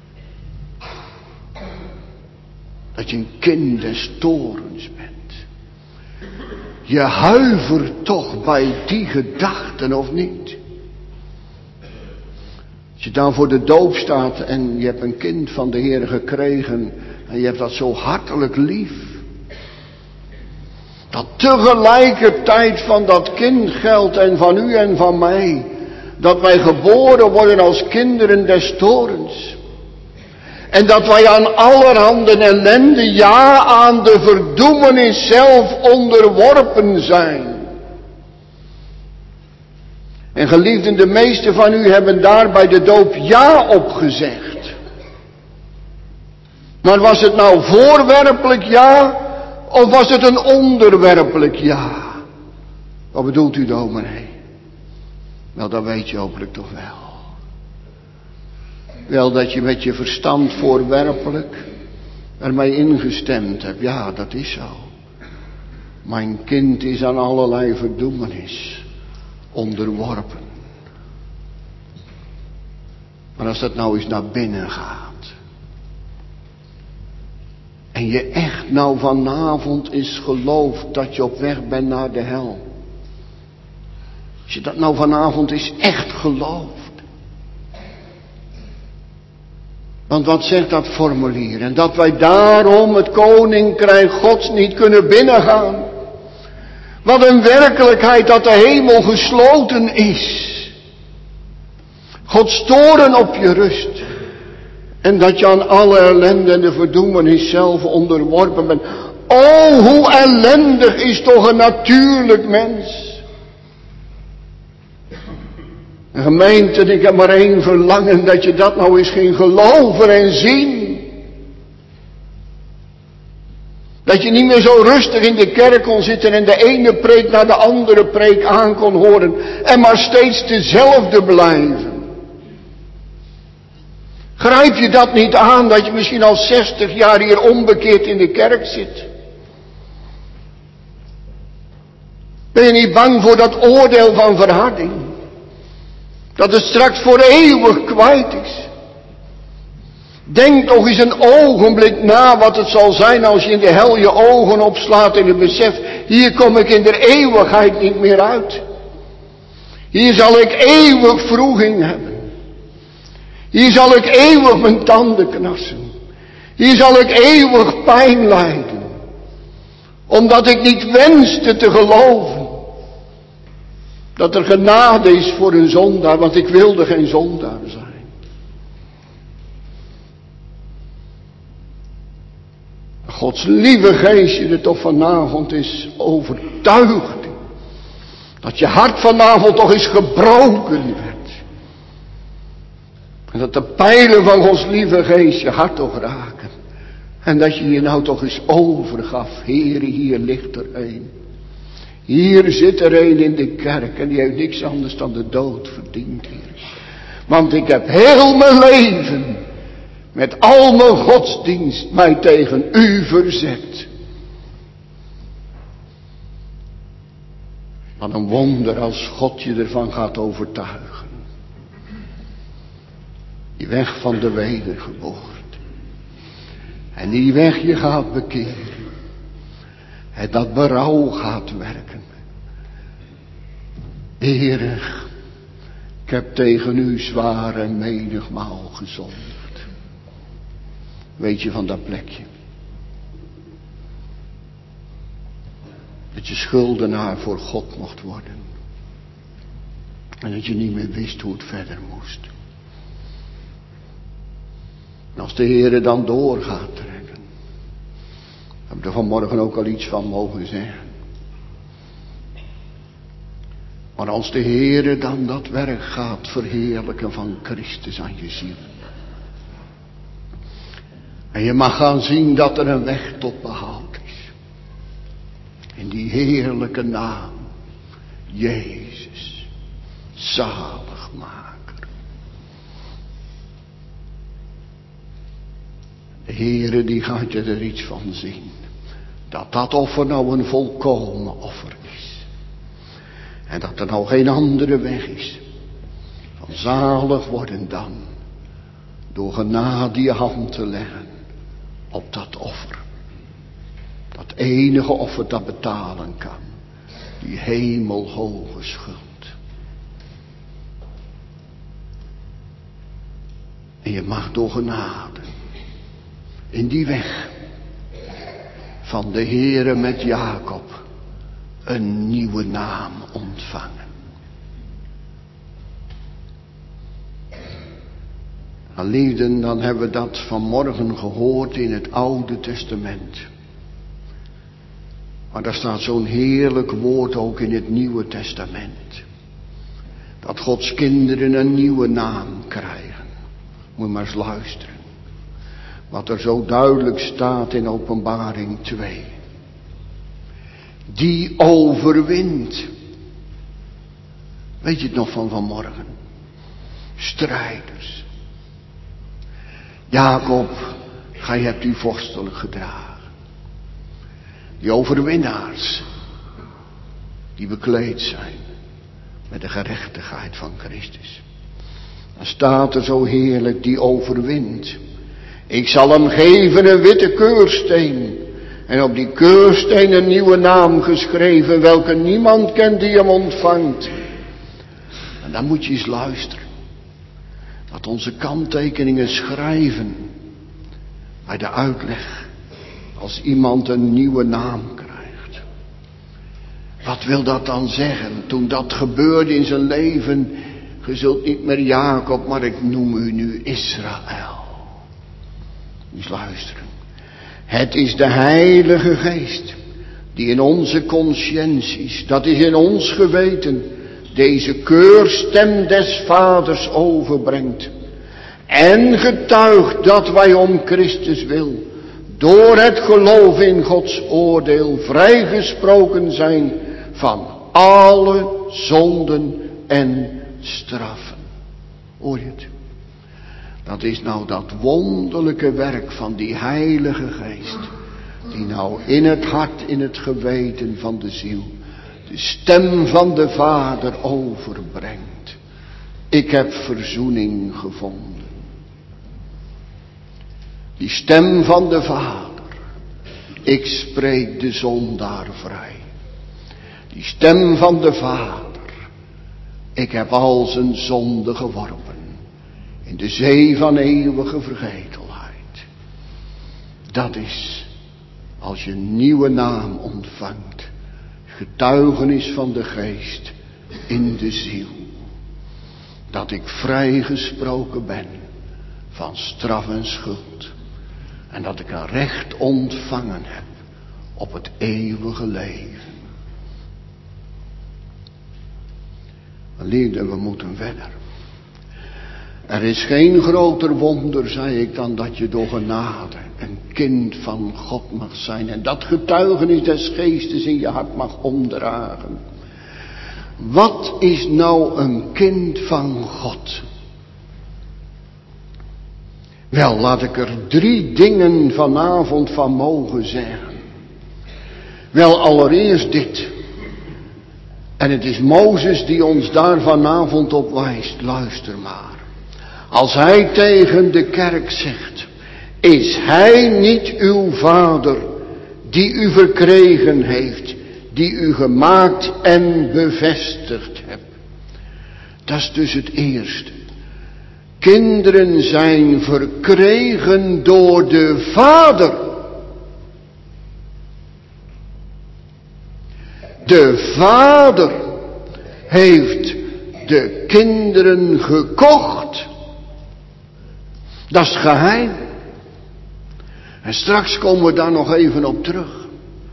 Dat je een kind des torens bent. Je huivert toch bij die gedachten, of niet? Als je dan voor de doop staat en je hebt een kind van de Heer gekregen en je hebt dat zo hartelijk lief. Dat tegelijkertijd van dat kind geldt en van u en van mij. Dat wij geboren worden als kinderen des torens. En dat wij aan allerhande ellende, ja aan de verdoemenis zelf onderworpen zijn. En geliefden, de meesten van u hebben daar bij de doop ja op gezegd. Maar was het nou voorwerpelijk ja? Of was het een onderwerpelijk ja? Wat bedoelt u, dominee? Wel, dat weet je hopelijk toch wel. Wel, dat je met je verstand voorwerpelijk ermee ingestemd hebt. Ja, dat is zo. Mijn kind is aan allerlei verdoemenis onderworpen. Maar als dat nou eens naar binnen gaat. En je echt nou vanavond is gelooft dat je op weg bent naar de hel. Als je dat nou vanavond is echt gelooft. Want wat zegt dat formulier? En dat wij daarom het koninkrijk Gods niet kunnen binnengaan. Wat een werkelijkheid dat de hemel gesloten is. Gods toorn op je rust. En dat je aan alle ellende en de verdoemenis zelf onderworpen bent. O, hoe ellendig is toch een natuurlijk mens. Een gemeente, ik heb maar één verlangen, dat je dat nou eens ging geloven en zien. Dat je niet meer zo rustig in de kerk kon zitten en de ene preek naar de andere preek aan kon horen. En maar steeds dezelfde blijven. Grijp je dat niet aan, dat je misschien al 60 jaar hier onbekeerd in de kerk zit? Ben je niet bang voor dat oordeel van verharding? Dat het straks voor eeuwig kwijt is. Denk toch eens een ogenblik na wat het zal zijn als je in de hel je ogen opslaat in het besef, hier kom ik in de eeuwigheid niet meer uit. Hier zal ik eeuwig wroeging hebben. Hier zal ik eeuwig mijn tanden knarsen. Hier zal ik eeuwig pijn lijden. Omdat ik niet wenste te geloven dat er genade is voor een zondaar, want ik wilde geen zondaar zijn. Gods lieve geest je er toch vanavond is overtuigd. Dat je hart vanavond toch eens gebroken werd. En dat de pijlen van Gods lieve geest je hart toch raken. En dat je je nou toch eens overgaf. Heere, hier ligt er een. Hier zit er een in de kerk en die heeft niks anders dan de dood verdiend, Heer. Want ik heb heel mijn leven met al mijn godsdienst mij tegen u verzet. Wat een wonder als God je ervan gaat overtuigen. Die weg van de wedergeboorte. En die weg je gaat bekeren. En dat berouw gaat werken. Heere, ik heb tegen u zwaar en menigmaal gezondigd. Weet je van dat plekje? Dat je schuldenaar voor God mocht worden. En dat je niet meer wist hoe het verder moest. En als de Heere dan door gaat trekken. Heb ik er vanmorgen ook al iets van mogen zeggen. Maar als de Heere dan dat werk gaat verheerlijken van Christus aan je ziel. En je mag gaan zien dat er een weg tot behoud is. In die heerlijke naam. Jezus. Zaligmaker. De Heere die gaat je er iets van zien. Dat dat offer nou een volkomen offer is. En dat er nou geen andere weg is. Van zalig worden dan. Door genade je hand te leggen. Op dat offer. Dat enige offer dat betalen kan. Die hemelhoge schuld. En je mag door genade. In die weg. Van de Heere met Jacob. Een nieuwe naam ontvangen. Liefden, dan hebben we dat vanmorgen gehoord in het Oude Testament. Maar daar staat zo'n heerlijk woord ook in het Nieuwe Testament. Dat Gods kinderen een nieuwe naam krijgen. Moet je maar eens luisteren. Wat er zo duidelijk staat in Openbaring 2. Die overwint. Weet je het nog van vanmorgen? Strijders. Jacob, gij hebt u vorstelijk gedragen. Die overwinnaars. Die bekleed zijn. Met de gerechtigheid van Christus. Dan staat er zo heerlijk, die overwint. Ik zal hem geven een witte keursteen. En op die keursteen een nieuwe naam geschreven, welke niemand kent die hem ontvangt. En dan moet je eens luisteren. Wat onze kanttekeningen schrijven. Bij de uitleg. Als iemand een nieuwe naam krijgt. Wat wil dat dan zeggen? Toen dat gebeurde in zijn leven. Je zult niet meer Jacob, maar ik noem u nu Israël. Dus luisteren. Het is de Heilige Geest. Die in onze conscienties. Dat is in ons geweten. Deze keurstem des Vaders overbrengt. En getuigt dat wij om Christus wil. Door het geloof in Gods oordeel vrijgesproken zijn van alle zonden en straffen. Hoor je het? Dat is nou dat wonderlijke werk van die Heilige Geest. Die nou in het hart, in het geweten van de ziel. De stem van de Vader overbrengt. Ik heb verzoening gevonden. Die stem van de Vader. Ik spreek de zondaar vrij. Die stem van de Vader. Ik heb al zijn zonde geworpen. In de zee van eeuwige vergetelheid. Dat is, als je een nieuwe naam ontvangt. Getuigenis van de Geest in de ziel. Dat ik vrijgesproken ben van straf en schuld. En dat ik een recht ontvangen heb op het eeuwige leven. Geliefden, we moeten verder. Er is geen groter wonder, zei ik, dan dat je door genade een kind van God mag zijn. En dat getuigenis des Geestes in je hart mag omdragen. Wat is nou een kind van God? Wel, laat ik er 3 dingen vanavond van mogen zeggen. Wel, allereerst dit. En het is Mozes die ons daar vanavond op wijst. Luister maar. Als hij tegen de kerk zegt. Is hij niet uw vader die u verkregen heeft. Die u gemaakt en bevestigd hebt. Dat is dus het eerste. Kinderen zijn verkregen door de Vader. De Vader heeft de kinderen gekocht. Dat is geheim. En straks komen we daar nog even op terug.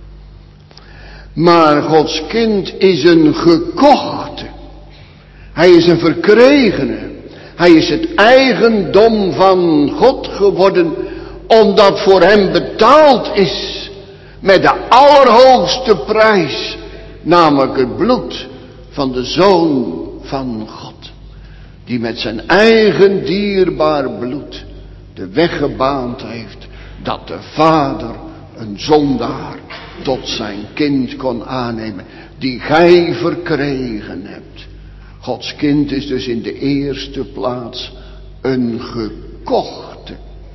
Maar Gods kind is een gekochte. Hij is een verkregene. Hij is het eigendom van God geworden, omdat voor hem betaald is met de allerhoogste prijs, namelijk het bloed van de Zoon van God, die met zijn eigen dierbaar bloed de weg gebaand heeft, dat de Vader een zondaar tot zijn kind kon aannemen, die gij verkregen hebt. Gods kind is dus in de eerste plaats een gekochte.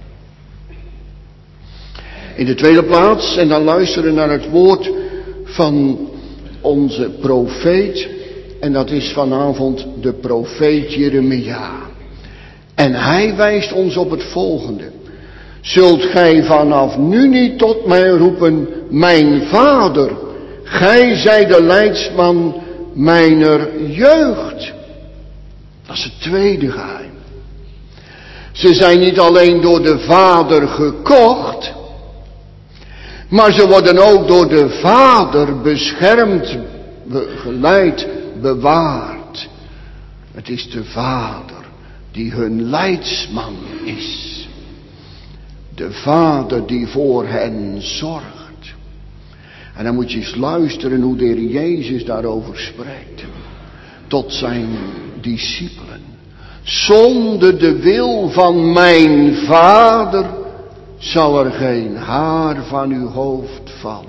In de tweede plaats, en dan luisteren naar het woord van onze profeet. En dat is vanavond de profeet Jeremia. En hij wijst ons op het volgende. Zult gij vanaf nu niet tot mij roepen, mijn vader, gij zij de leidsman mijner jeugd. Dat is het tweede geheim. Ze zijn niet alleen door de Vader gekocht, maar ze worden ook door de Vader beschermd, geleid, bewaard. Het is de Vader die hun leidsman is. De Vader die voor hen zorgt. En dan moet je eens luisteren hoe de Heer Jezus daarover spreekt. Tot zijn discipelen. Zonder de wil van mijn Vader zal er geen haar van uw hoofd vallen.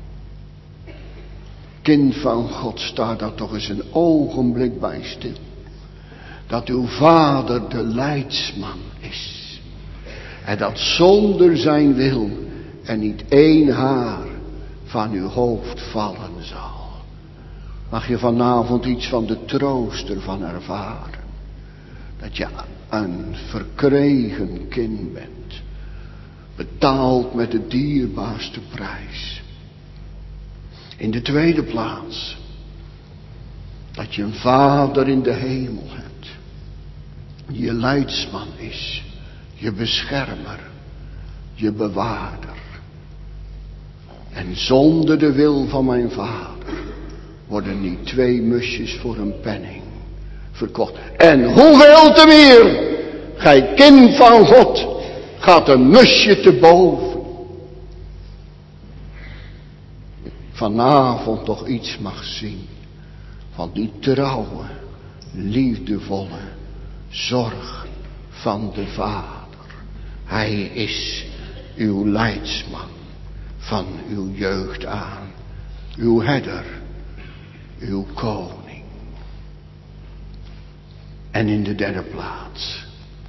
Kind van God, sta daar toch eens een ogenblik bij stil. Dat uw Vader de leidsman is. En dat zonder zijn wil er niet één haar van uw hoofd vallen zal. Mag je vanavond iets van de troost ervan ervaren. Dat je een verkregen kind bent. Betaald met de dierbaarste prijs. In de tweede plaats. Dat je een vader in de hemel hebt. Die je leidsman is. Je beschermer. Je bewaarder. En zonder de wil van mijn vader worden niet 2 musjes voor een penning verkocht. En hoeveel te meer, gij kind van God, gaat een musje te boven. Vanavond toch iets mag zien van die trouwe, liefdevolle zorg van de Vader. Hij is uw leidsman van uw jeugd aan, uw herder, uw koning. En in de derde plaats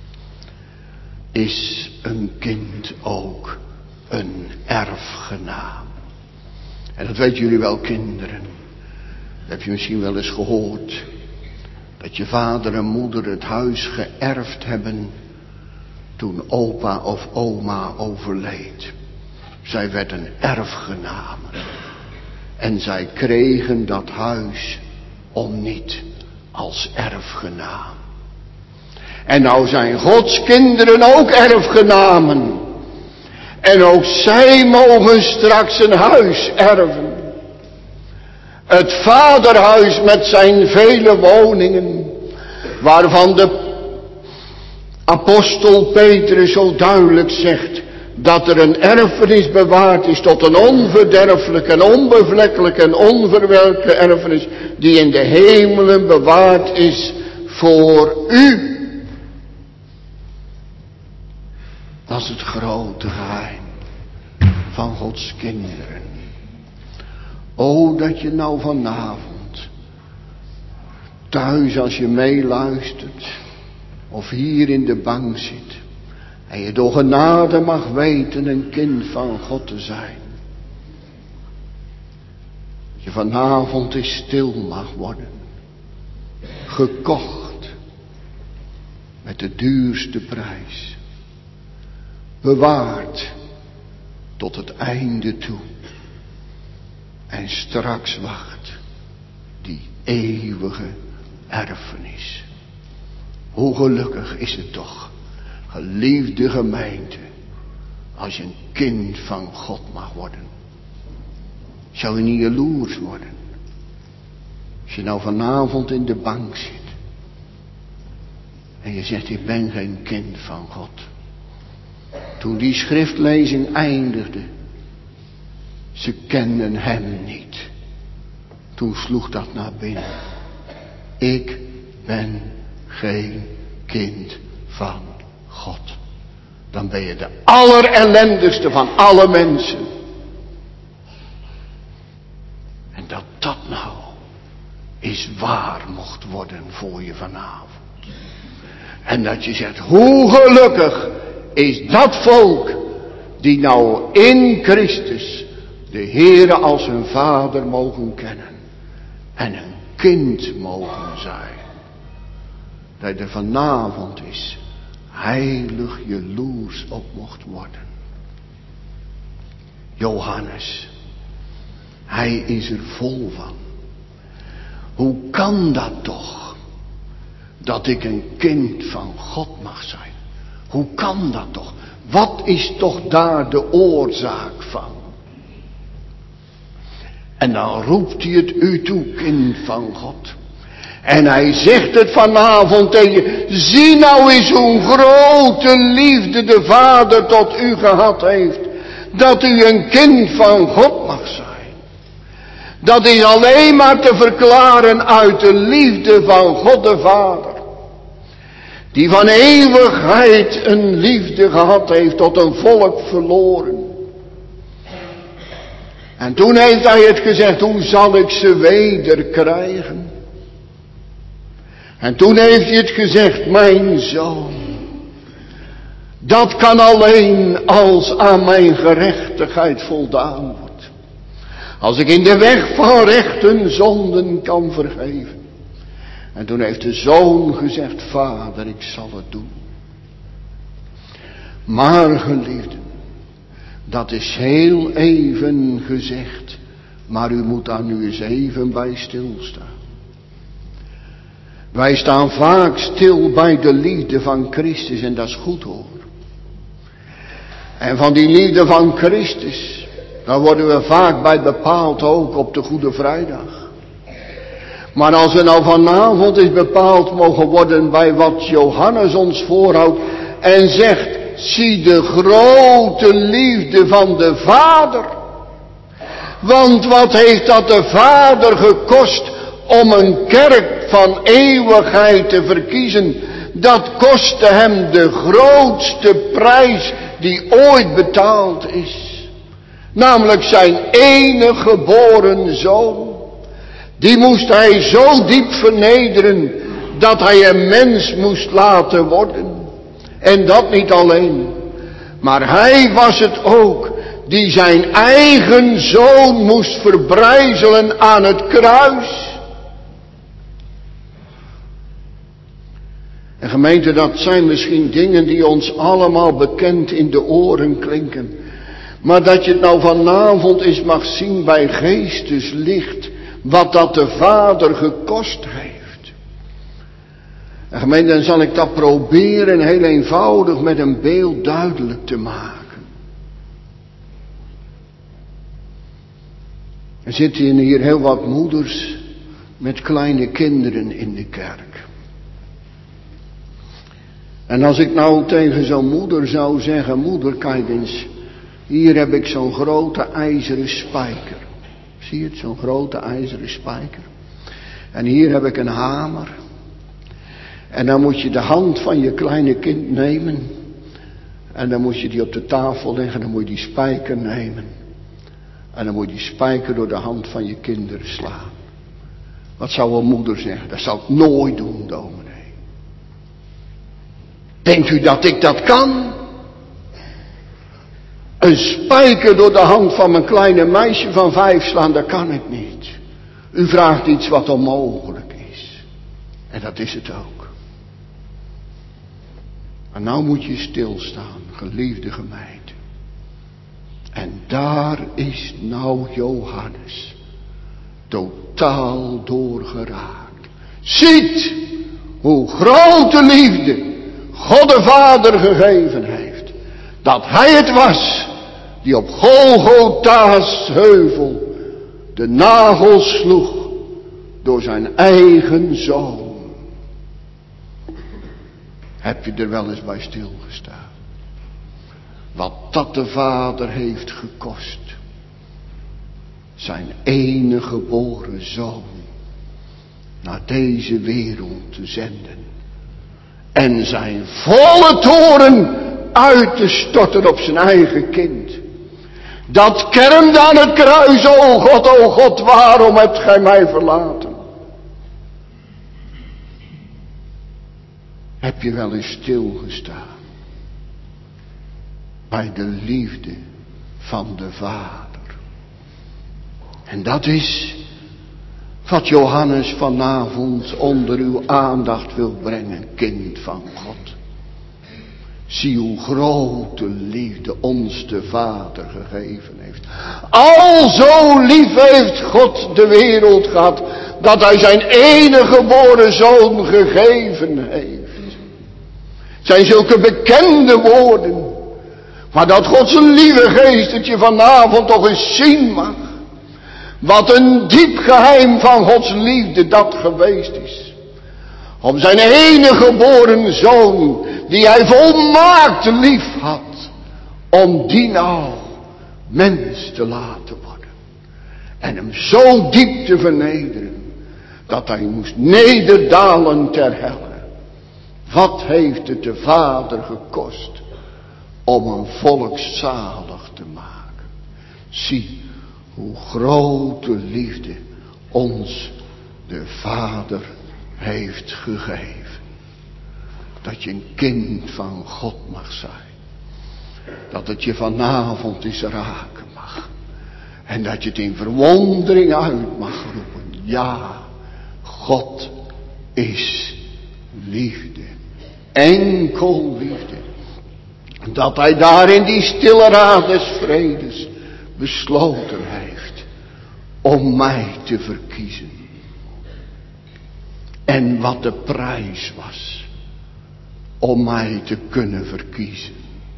is een kind ook een erfgenaam. En dat weten jullie wel, kinderen. Dat heb je misschien wel eens gehoord. Dat je vader en moeder het huis geërfd hebben toen opa of oma overleed. Zij werden erfgenamen. En zij kregen dat huis om niet als erfgenaam. En nou zijn Gods kinderen ook erfgenamen. En ook zij mogen straks een huis erven. Het vaderhuis met zijn vele woningen. Waarvan de apostel Petrus zo duidelijk zegt. Dat er een erfenis bewaard is tot een onverderfelijke en onbevlekkelijke en onverwelke erfenis. Die in de hemelen bewaard is voor u. Dat is het grote geheim van Gods kinderen. O, dat je nou vanavond thuis als je meeluistert of hier in de bank zit en je door genade mag weten een kind van God te zijn. Dat je vanavond eens stil mag worden. Gekocht met de duurste prijs. Bewaard tot het einde toe. En straks wacht die eeuwige erfenis. Hoe gelukkig is het toch, geliefde gemeente, als je een kind van God mag worden. Zou je niet jaloers worden? Als je nou vanavond in de bank zit. En je zegt, ik ben geen kind van God. Toen die schriftlezing eindigde. Ze kenden hem niet. Toen sloeg dat naar binnen. Ik ben geen kind van God. Dan ben je de allerellendigste van alle mensen. En dat dat nou is waar mocht worden voor je vanavond. En dat je zegt, hoe gelukkig is dat volk die nou in Christus de Heere als hun vader mogen kennen. En een kind mogen zijn. Dat er vanavond is heilig jaloers op mocht worden. Johannes, hij is er vol van. Hoe kan dat toch? Dat ik een kind van God mag zijn. Hoe kan dat toch? Wat is toch daar de oorzaak van? En dan roept hij het u toe, kind van God. En hij zegt het vanavond tegen je. Zie nou eens hoe grote liefde de Vader tot u gehad heeft. Dat u een kind van God mag zijn. Dat is alleen maar te verklaren uit de liefde van God de Vader. Die van eeuwigheid een liefde gehad heeft tot een volk verloren. En toen heeft hij het gezegd, hoe zal ik ze weder krijgen? En toen heeft hij het gezegd, mijn zoon. Dat kan alleen als aan mijn gerechtigheid voldaan wordt. Als ik in de weg van rechten zonden kan vergeven. En toen heeft de zoon gezegd, Vader, ik zal het doen. Maar geliefden, dat is heel even gezegd. Maar u moet daar nu eens even bij stilstaan. Wij staan vaak stil bij de liefde van Christus en dat is goed hoor. En van die liefde van Christus, daar worden we vaak bij bepaald ook op de Goede Vrijdag. Maar als we nou vanavond eens bepaald mogen worden bij wat Johannes ons voorhoudt en zegt, zie de grote liefde van de Vader. Want wat heeft dat de Vader gekost om een kerk van eeuwigheid te verkiezen? Dat kostte hem de grootste prijs die ooit betaald is. Namelijk zijn enige geboren zoon. Die moest hij zo diep vernederen dat hij een mens moest laten worden. En dat niet alleen. Maar hij was het ook die zijn eigen zoon moest verbrijzelen aan het kruis. En gemeente, dat zijn misschien dingen die ons allemaal bekend in de oren klinken. Maar dat je het nou vanavond eens mag zien bij geesteslicht, wat dat de Vader gekost heeft. En gemeente, dan zal ik dat proberen heel eenvoudig met een beeld duidelijk te maken. Er zitten hier heel wat moeders met kleine kinderen in de kerk. En als ik nou tegen zo'n moeder zou zeggen, moeder kijk eens, hier heb ik zo'n grote ijzeren spijker. Zie je het, zo'n grote ijzeren spijker. En hier heb ik een hamer. En dan moet je de hand van je kleine kind nemen. En dan moet je die op de tafel leggen, dan moet je die spijker nemen. En dan moet je die spijker door de hand van je kinderen slaan. Wat zou een moeder zeggen? Dat zou ik nooit doen, dominee. Denkt u dat ik dat kan? Een spijker door de hand van mijn kleine meisje van 5 slaan, dat kan ik niet. U vraagt iets wat onmogelijk is. En dat is het ook. Maar nou moet je stilstaan, geliefde gemeente. En daar is nou Johannes totaal door geraakt. Ziet hoe grote liefde God de Vader gegeven heeft. Dat hij het was die op Golgotha's heuvel de nagel sloeg door zijn eigen zoon. Heb je er wel eens bij stilgestaan? Wat dat de Vader heeft gekost. Zijn enige geboren zoon naar deze wereld te zenden. En zijn volle toorn uit te storten op zijn eigen kind. Dat kermde aan het kruis, o God, waarom hebt gij mij verlaten? Heb je wel eens stilgestaan bij de liefde van de Vader? En dat is wat Johannes vanavond onder uw aandacht wil brengen, kind van God. Zie hoe grote liefde ons de Vader gegeven heeft. Al zo lief heeft God de wereld gehad, dat hij zijn enige geboren zoon gegeven heeft. Het zijn zulke bekende woorden, maar dat God zijn lieve geest het je vanavond toch eens zien mag. Wat een diep geheim van Gods liefde dat geweest is. Om zijn enige geboren zoon, die hij volmaakt lief had, om die nou mens te laten worden. En hem zo diep te vernederen, dat hij moest nederdalen ter helle. Wat heeft het de Vader gekost om een volk zalig te maken? Zie hoe grote liefde ons de Vader heeft gegeven. Dat je een kind van God mag zijn. dat het je vanavond eens raken mag. En dat je het in verwondering uit mag roepen. Ja, God is liefde. Enkel liefde. Dat hij daar in die stille raad des vredes besloten heeft om mij te verkiezen. En wat de prijs was om mij te kunnen verkiezen.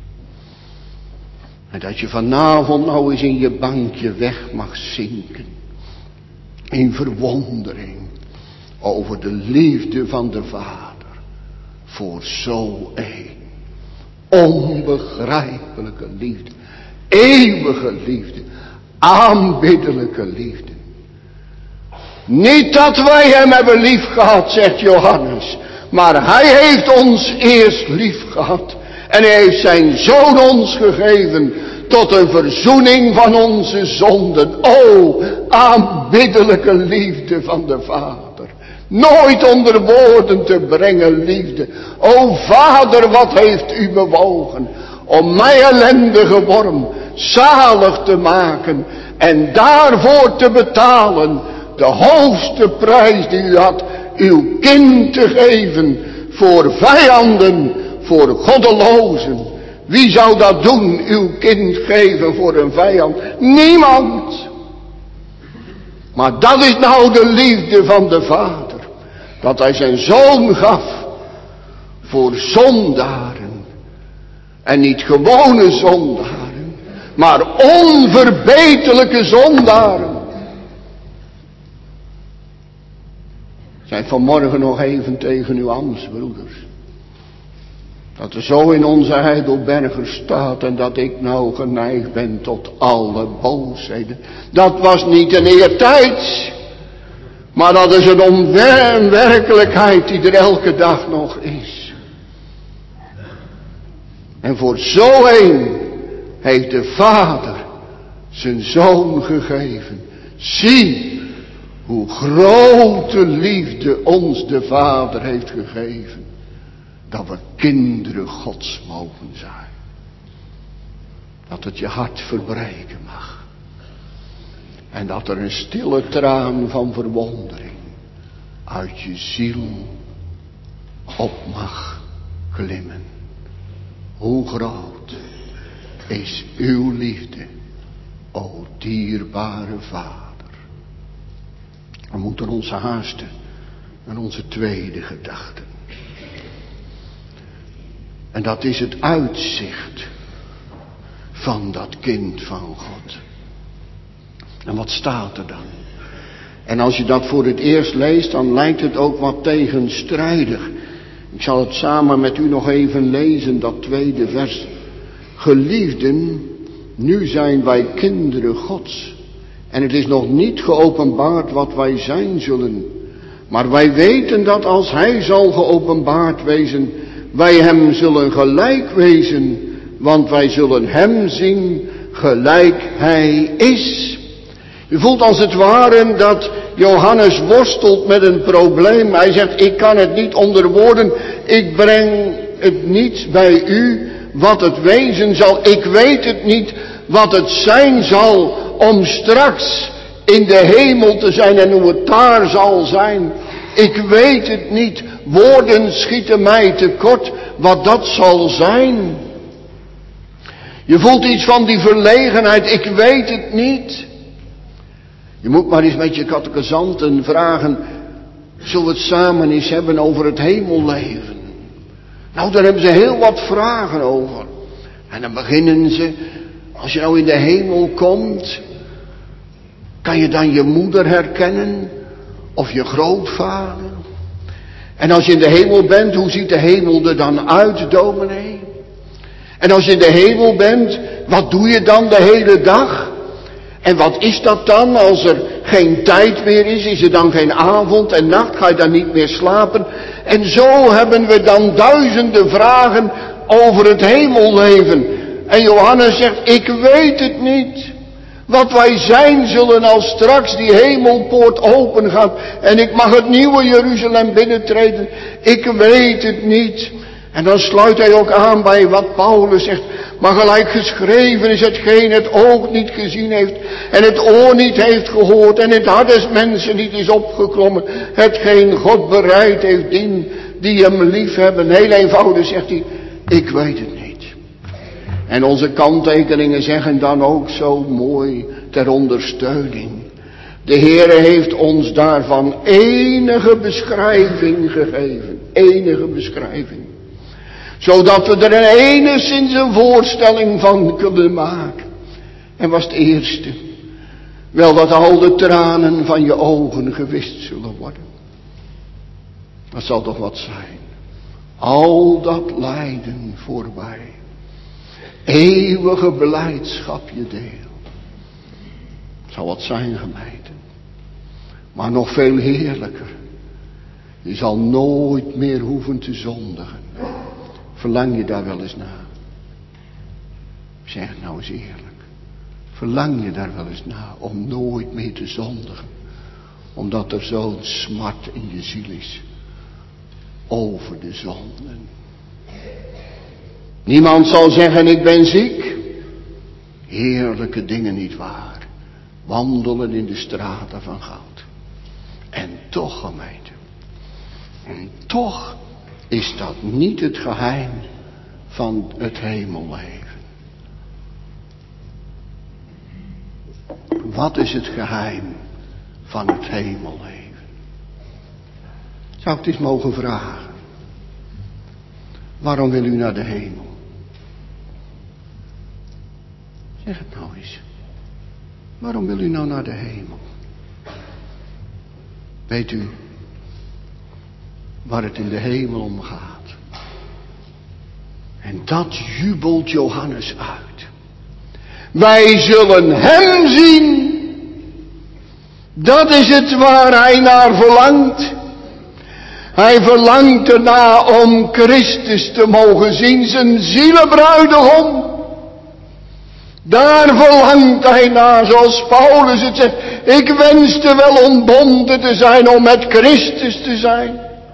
En dat je vanavond nou eens in je bankje weg mag zinken. In verwondering over de liefde van de Vader. Voor zo een onbegrijpelijke liefde. Eeuwige liefde. Aanbiddelijke liefde. Niet dat wij hem hebben lief gehad, zegt Johannes. Maar hij heeft ons eerst lief gehad. En hij heeft zijn zoon ons gegeven tot een verzoening van onze zonden. O, aanbiddelijke liefde van de Vader. Nooit onder woorden te brengen liefde. O Vader, wat heeft u bewogen om mij ellendige worm zalig te maken en daarvoor te betalen de hoogste prijs die u had, uw kind te geven voor vijanden, voor goddelozen. Wie zou dat doen, uw kind geven voor een vijand? Niemand. Maar dat is nou de liefde van de Vader. Dat hij zijn zoon gaf voor zondaren. En niet gewone zondaren, maar onverbeterlijke zondaren. Ik zei vanmorgen nog even tegen uw ambtsbroeders. Dat er zo in onze Heidelberger staat en dat ik nou geneigd ben tot alle boosheden. Dat was niet een eertijds. Maar dat is een werkelijkheid die er elke dag nog is. En voor zo een heeft de Vader zijn zoon gegeven. Zie hoe grote liefde ons de Vader heeft gegeven. Dat we kinderen Gods mogen zijn. Dat het je hart verbreken mag. En dat er een stille traan van verwondering uit je ziel op mag glimmen. Hoe groot is uw liefde, o dierbare Vader. We moeten ons haasten naar onze tweede gedachte. En dat is het uitzicht van dat kind van God. En wat staat er dan? En als je dat voor het eerst leest, dan lijkt het ook wat tegenstrijdig. Ik zal het samen met u nog even lezen, dat tweede vers. Geliefden, nu zijn wij kinderen Gods. En het is nog niet geopenbaard wat wij zijn zullen. Maar wij weten dat als hij zal geopenbaard wezen, wij hem zullen gelijk wezen. Want wij zullen hem zien gelijk hij is. U voelt als het ware dat Johannes worstelt met een probleem. Hij zegt, ik kan het niet onder woorden. Ik breng het niet bij u wat het wezen zal. Ik weet het niet wat het zijn zal om straks in de hemel te zijn en hoe het daar zal zijn. Ik weet het niet. Woorden schieten mij tekort wat dat zal zijn. Je voelt iets van die verlegenheid. Ik weet het niet. Je moet maar eens met je catechizanten vragen. Zullen we het samen eens hebben over het hemelleven? Nou, daar hebben ze heel wat vragen over. En dan beginnen ze. Als je nou in de hemel komt. Kan je dan je moeder herkennen? Of je grootvader? En als je in de hemel bent, hoe ziet de hemel er dan uit, dominee? En als je in de hemel bent, wat doe je dan de hele dag? En wat is dat dan als er geen tijd meer is? Is er dan geen avond en nacht? Ga je dan niet meer slapen? En zo hebben we dan duizenden vragen over het hemelleven. En Johannes zegt, ik weet het niet. Wat wij zijn zullen als straks die hemelpoort open gaat. En ik mag het nieuwe Jeruzalem binnentreden. Ik weet het niet. En dan sluit hij ook aan bij wat Paulus zegt. Maar gelijk geschreven is hetgeen het oog niet gezien heeft en het oor niet heeft gehoord en het hart des mensen niet is opgeklommen. Hetgeen God bereid heeft die hem lief hebben. Heel eenvoudig zegt hij, ik weet het niet. En onze kanttekeningen zeggen dan ook zo mooi ter ondersteuning. De Heere heeft ons daarvan enige beschrijving gegeven. Enige beschrijving. Zodat we er enigszins een voorstelling van kunnen maken. En was het eerste. Wel dat al de tranen van je ogen gewist zullen worden. Dat zal toch wat zijn. Al dat lijden voorbij. Eeuwige blijdschap je deel. Zal wat zijn, gemeente. Maar nog veel heerlijker. Je zal nooit meer hoeven te zondigen. Verlang je daar wel eens naar? Zeg het nou eens eerlijk. Verlang je daar wel eens naar om nooit meer te zondigen? Omdat er zo'n smart in je ziel is. Over de zonden. Niemand zal zeggen ik ben ziek. Heerlijke dingen niet waar. Wandelen in de straten van goud. En toch, gemeente. En toch is dat niet het geheim van het hemelleven. Wat is het geheim van het hemelleven? Zou ik het eens mogen vragen? Waarom wil u naar de hemel? Zeg het nou eens. Waarom wil u nou naar de hemel? Weet u waar het in de hemel om gaat? En dat jubelt Johannes uit. Wij zullen hem zien. Dat is het waar hij naar verlangt. Hij verlangt erna om Christus te mogen zien, zijn zielenbruidegom. Daar verlangt hij naar, zoals Paulus het zegt. Ik wenste wel ontbonden te zijn om met Christus te zijn.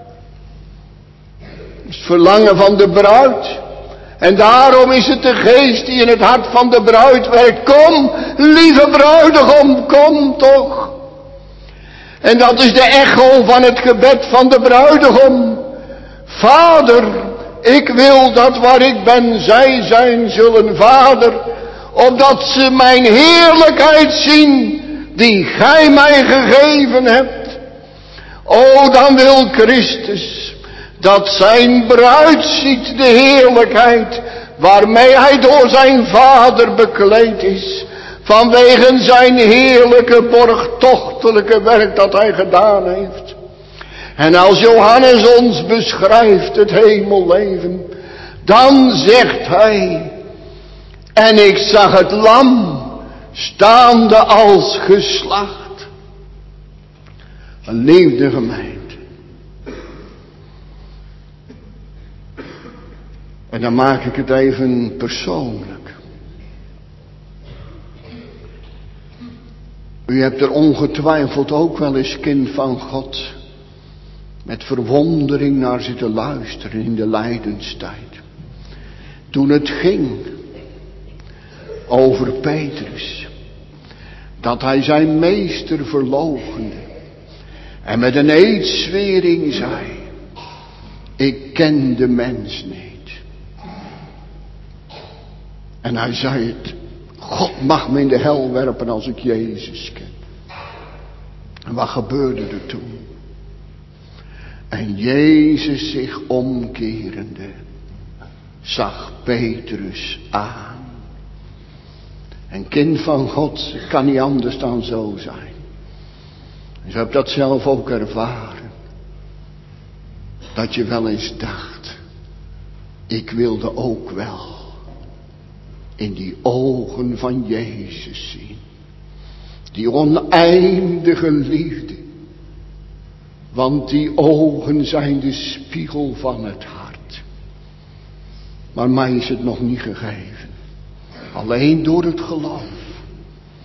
Dat is het verlangen van de bruid. En daarom is het de geest die in het hart van de bruid werkt. Kom, lieve bruidegom, kom toch. En dat is de echo van het gebed van de bruidegom. Vader, ik wil dat waar ik ben, zij zijn zullen, Vader. Opdat ze mijn heerlijkheid zien, die gij mij gegeven hebt. O, dan wil Christus dat zijn bruid ziet de heerlijkheid waarmee hij door zijn Vader bekleed is. Vanwege zijn heerlijke borgtochtelijke werk dat hij gedaan heeft. En als Johannes ons beschrijft het hemelleven, dan zegt hij: en ik zag het lam staande als geslacht. Een liefde gemeente. En dan maak ik het even persoonlijk. U hebt er ongetwijfeld ook wel eens, kind van God, met verwondering naar zitten luisteren in de lijdenstijd. Toen het ging over Petrus, dat hij zijn meester verloochende en met een eedzwering zei: ik ken de mens niet. En hij zei het: God mag me in de hel werpen als ik Jezus ken. En wat gebeurde er toen? En Jezus zich omkerende zag Petrus aan. En kind van God kan niet anders dan zo zijn. En zo heb dat zelf ook ervaren. Dat je wel eens dacht: ik wilde ook wel in die ogen van Jezus zien. Die oneindige liefde. Want die ogen zijn de spiegel van het hart. Maar mij is het nog niet gegeven. Alleen door het geloof.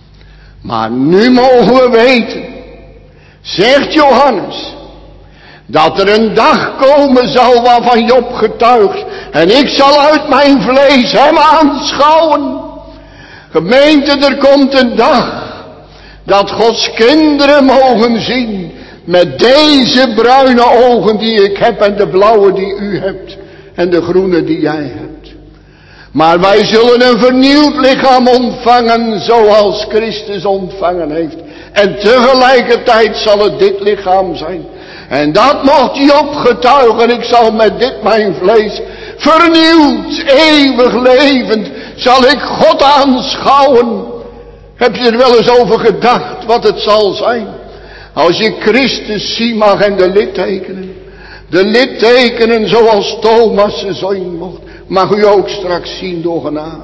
Maar nu mogen we weten, zegt Johannes, Dat er een dag komen zal waarvan Job getuigt. En ik zal uit mijn vlees hem aanschouwen. Gemeente, er komt een dag dat Gods kinderen mogen zien met deze bruine ogen die ik heb en de blauwe die u hebt en de groene die jij hebt. Maar wij zullen een vernieuwd lichaam ontvangen zoals Christus ontvangen heeft. En tegelijkertijd zal het dit lichaam zijn. En dat mocht Job getuigen. Ik zal met dit mijn vlees vernieuwd, eeuwig levend, zal ik God aanschouwen. Heb je er wel eens over gedacht wat het zal zijn? Als je Christus zien mag en de littekenen. De littekenen zoals Thomas ze zien mocht. Mag u ook straks zien door genade.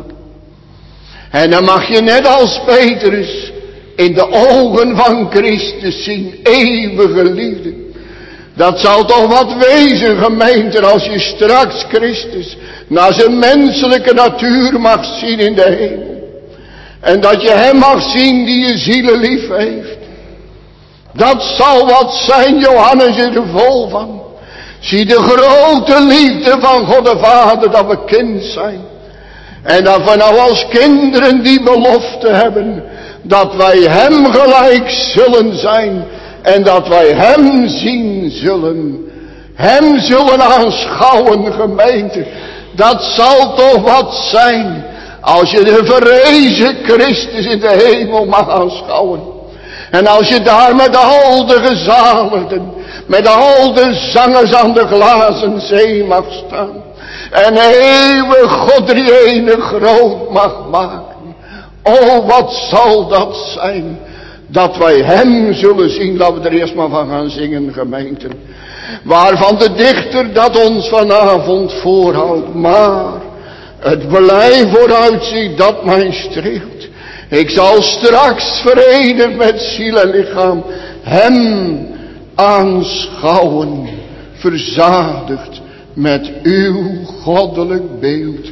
En dan mag je net als Petrus in de ogen van Christus zien eeuwige liefde. Dat zal toch wat wezen, gemeente, als je straks Christus naar zijn menselijke natuur mag zien in de hemel. En dat je hem mag zien die je zielen lief heeft. Dat zal wat zijn, Johannes is er vol van. Zie de grote liefde van God de Vader, dat we kind zijn. En dat we nou als kinderen die belofte hebben, dat wij hem gelijk zullen zijn. En dat wij hem zien zullen. Hem zullen aanschouwen, gemeente. Dat zal toch wat zijn. Als je de verrezen Christus in de hemel mag aanschouwen. En als je daar met al de gezaligden, met al de zangers aan de glazen zee mag staan. En eeuwig God drie-ene groot mag maken. Oh, wat zal dat zijn. Dat wij hem zullen zien. Laten we er eerst maar van gaan zingen, gemeente. Waarvan de dichter dat ons vanavond voorhoudt. Maar het blij vooruitziet dat mij streelt. Ik zal straks verenigd met ziel en lichaam hem aanschouwen. Verzadigd met uw goddelijk beeld.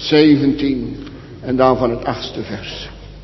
17 en dan van het 8e vers.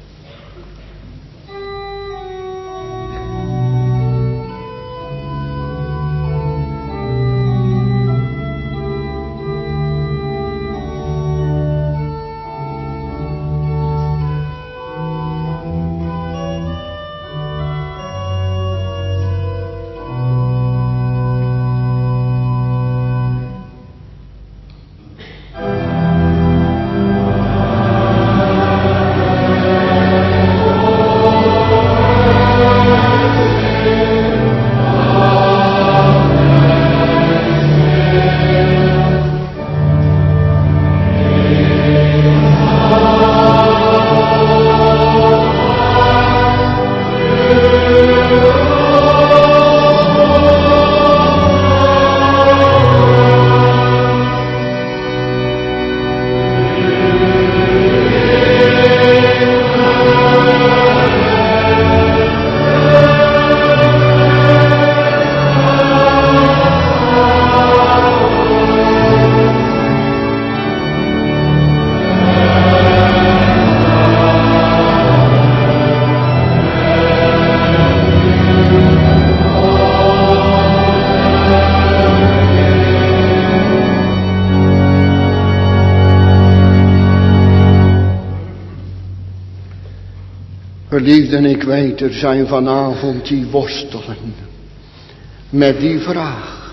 Geliefden, ik weet, er zijn vanavond die worstelen met die vraag.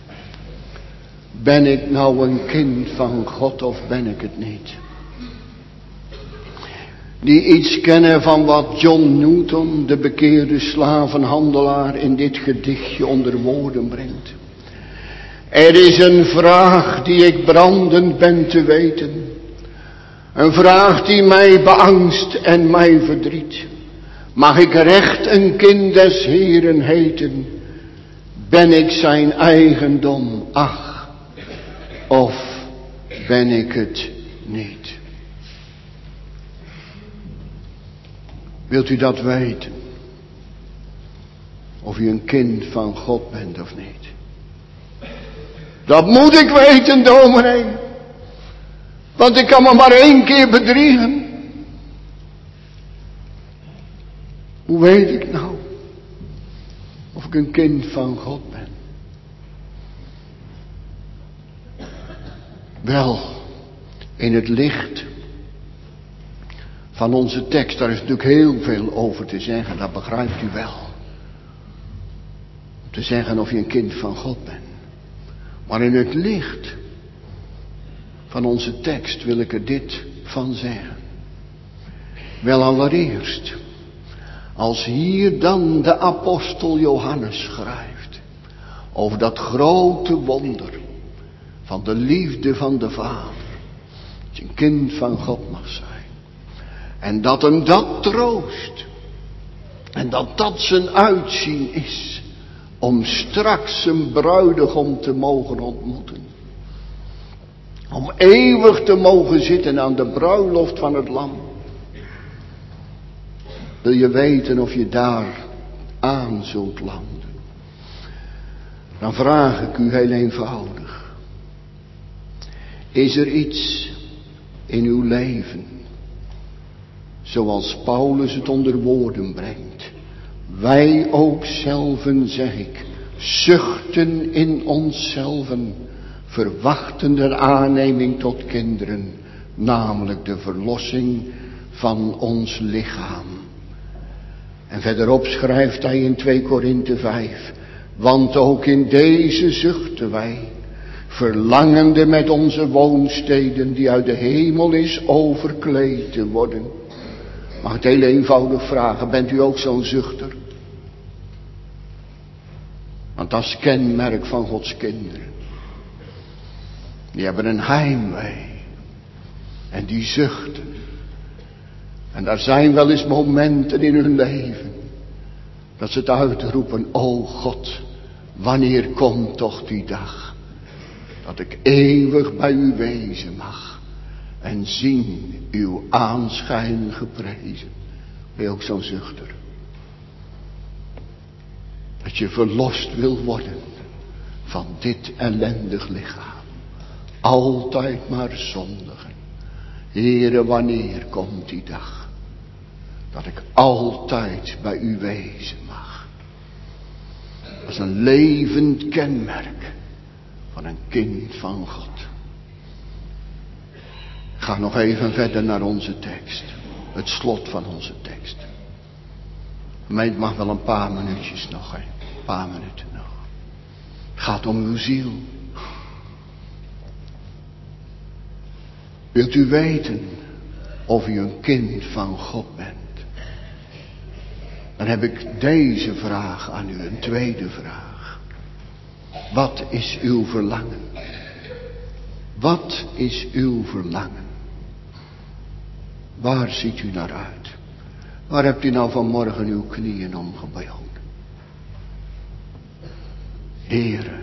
Ben ik nou een kind van God of ben ik het niet? Die iets kennen van wat John Newton, de bekeerde slavenhandelaar, in dit gedichtje onder woorden brengt. Er is een vraag die ik brandend ben te weten. Een vraag die mij beangst en mij verdriet. Mag ik recht een kind des Heeren heten? Ben ik zijn eigendom, ach, of ben ik het niet? Wilt u dat weten? Of u een kind van God bent of niet? Dat moet ik weten, dominee. Want ik kan me maar 1 keer bedriegen. Hoe weet ik nou of ik een kind van God ben? Wel, in het licht van onze tekst, daar is natuurlijk heel veel over te zeggen, dat begrijpt u wel. Om te zeggen of je een kind van God bent. Maar in het licht van onze tekst wil ik er dit van zeggen. Wel, allereerst, als hier dan de apostel Johannes schrijft over dat grote wonder van de liefde van de Vader, dat je een kind van God mag zijn. En dat hem dat troost. En dat dat zijn uitzien is om straks zijn bruidegom te mogen ontmoeten. Om eeuwig te mogen zitten aan de bruiloft van het lam. Wil je weten of je daar aan zult landen? Dan vraag ik u heel eenvoudig. Is er iets in uw leven, zoals Paulus het onder woorden brengt? Wij ook zelven, zeg ik, zuchten in onszelven, verwachtende de aanneming tot kinderen, namelijk de verlossing van ons lichaam. En verderop schrijft hij in 2 Korinthe 5, want ook in deze zuchten wij, verlangende met onze woonsteden die uit de hemel is overkleed te worden. Mag ik het heel eenvoudig vragen, bent u ook zo'n zuchter? Want dat is kenmerk van Gods kinderen. Die hebben een heimwee. En die zuchten. En daar zijn wel eens momenten in hun leven dat ze het uitroepen, o God, wanneer komt toch die dag dat ik eeuwig bij u wezen mag en zien uw aanschijn geprezen. Ben je ook zo'n zuchter? Dat je verlost wil worden van dit ellendig lichaam. Altijd maar zondigen. Heere, wanneer komt die dag dat ik altijd bij u wezen mag? Dat is een levend kenmerk van een kind van God. Ik ga nog even verder naar onze tekst. Het slot van onze tekst. Het mag wel een paar minuutjes nog. Een paar minuten nog. Het gaat om uw ziel. Wilt u weten of u een kind van God bent? Dan heb ik deze vraag aan u, een tweede vraag. Wat is uw verlangen? Wat is uw verlangen? Waar ziet u naar uit? Waar hebt u nou vanmorgen uw knieën omgebogen? Heere,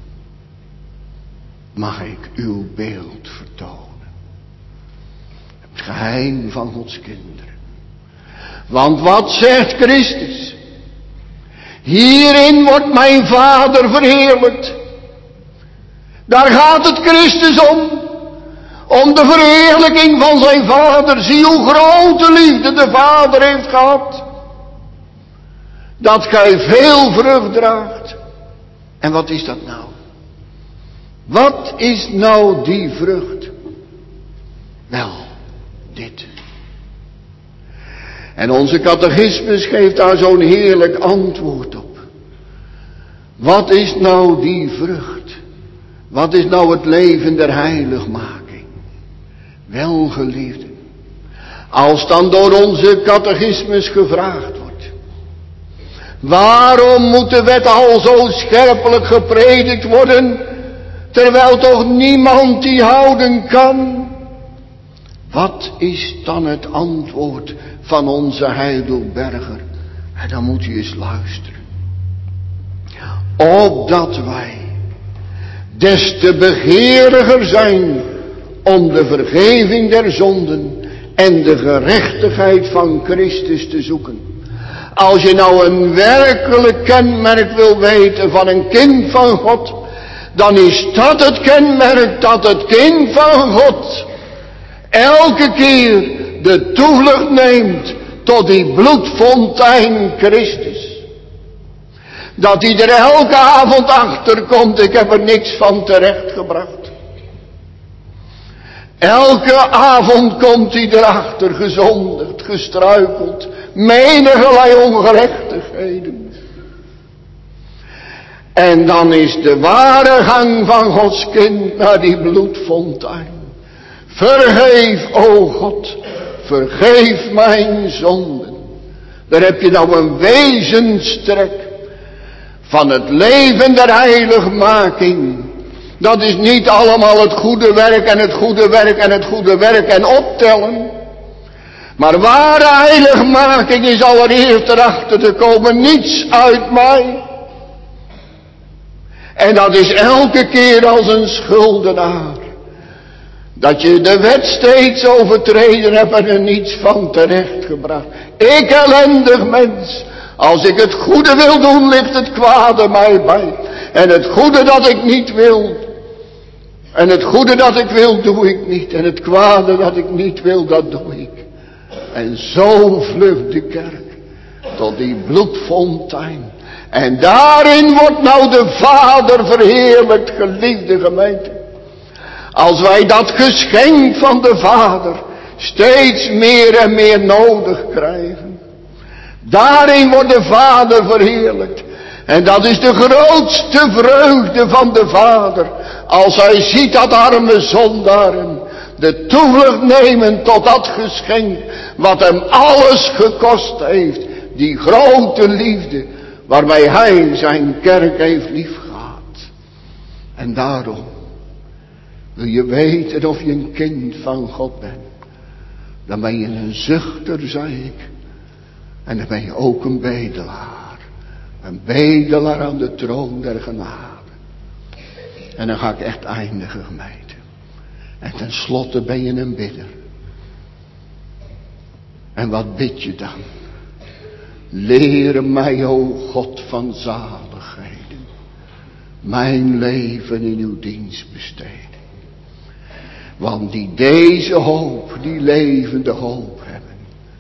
mag ik uw beeld vertonen? Het geheim van Gods kinderen. Want wat zegt Christus? Hierin wordt mijn Vader verheerlijkt. Daar gaat het Christus om. Om de verheerlijking van zijn Vader. Zie hoe grote liefde de Vader heeft gehad. Dat gij veel vrucht draagt. En wat is dat nou? Wat is nou die vrucht? Wel, dit. En onze catechismus geeft daar zo'n heerlijk antwoord op. Wat is nou die vrucht? Wat is nou het leven der heiligmaking? Wel, geliefden, als dan door onze catechismus gevraagd wordt, waarom moet de wet al zo scherpelijk gepredikt worden, terwijl toch niemand die houden kan? Wat is dan het antwoord van onze Heidelberger? En dan moet u eens luisteren. Opdat wij des te begeeriger zijn om de vergeving der zonden en de gerechtigheid van Christus te zoeken. Als je nou een werkelijk kenmerk wil weten van een kind van God, dan is dat het kenmerk dat het kind van God elke keer de toevlucht neemt tot die bloedfontein Christus. Dat hij er elke avond achter komt, ik heb er niks van terechtgebracht. Elke avond komt hij erachter, gezondigd, gestruikeld, menigerlei ongerechtigheden. En dan is de ware gang van Gods kind naar die bloedfontein. Vergeef, o God, vergeef mijn zonden. Daar heb je nou een wezenstrek van het leven der heiligmaking. Dat is niet allemaal het goede werk en het goede werk en het goede werk en optellen. Maar ware heiligmaking is allereerst erachter te komen, niets uit mij. En dat is elke keer als een schuldenaar. Dat je de wet steeds overtreden hebt en er niets van terechtgebracht. Ik ellendig mens, als ik het goede wil doen, ligt het kwade mij bij. En het goede dat ik niet wil, en het goede dat ik wil, doe ik niet. En het kwade dat ik niet wil, dat doe ik. En zo vlucht de kerk tot die bloedfontein. En daarin wordt nou de Vader verheerlijkt, geliefde gemeente. Als wij dat geschenk van de Vader steeds meer en meer nodig krijgen. Daarin wordt de Vader verheerlijkt. En dat is de grootste vreugde van de Vader. Als hij ziet dat arme zondaren de toevlucht nemen tot dat geschenk. Wat hem alles gekost heeft. Die grote liefde waarmee hij zijn kerk heeft liefgehad. En daarom wil je weten of je een kind van God bent. Dan ben je een zuchter, zei ik. En dan ben je ook een bedelaar. Een bedelaar aan de troon der genade. En dan ga ik echt eindigen, gemeente. En tenslotte ben je een bidder. En wat bid je dan? Leer mij, o God van zaligheden, mijn leven in uw dienst besteden. Want die deze hoop, die levende hoop hebben,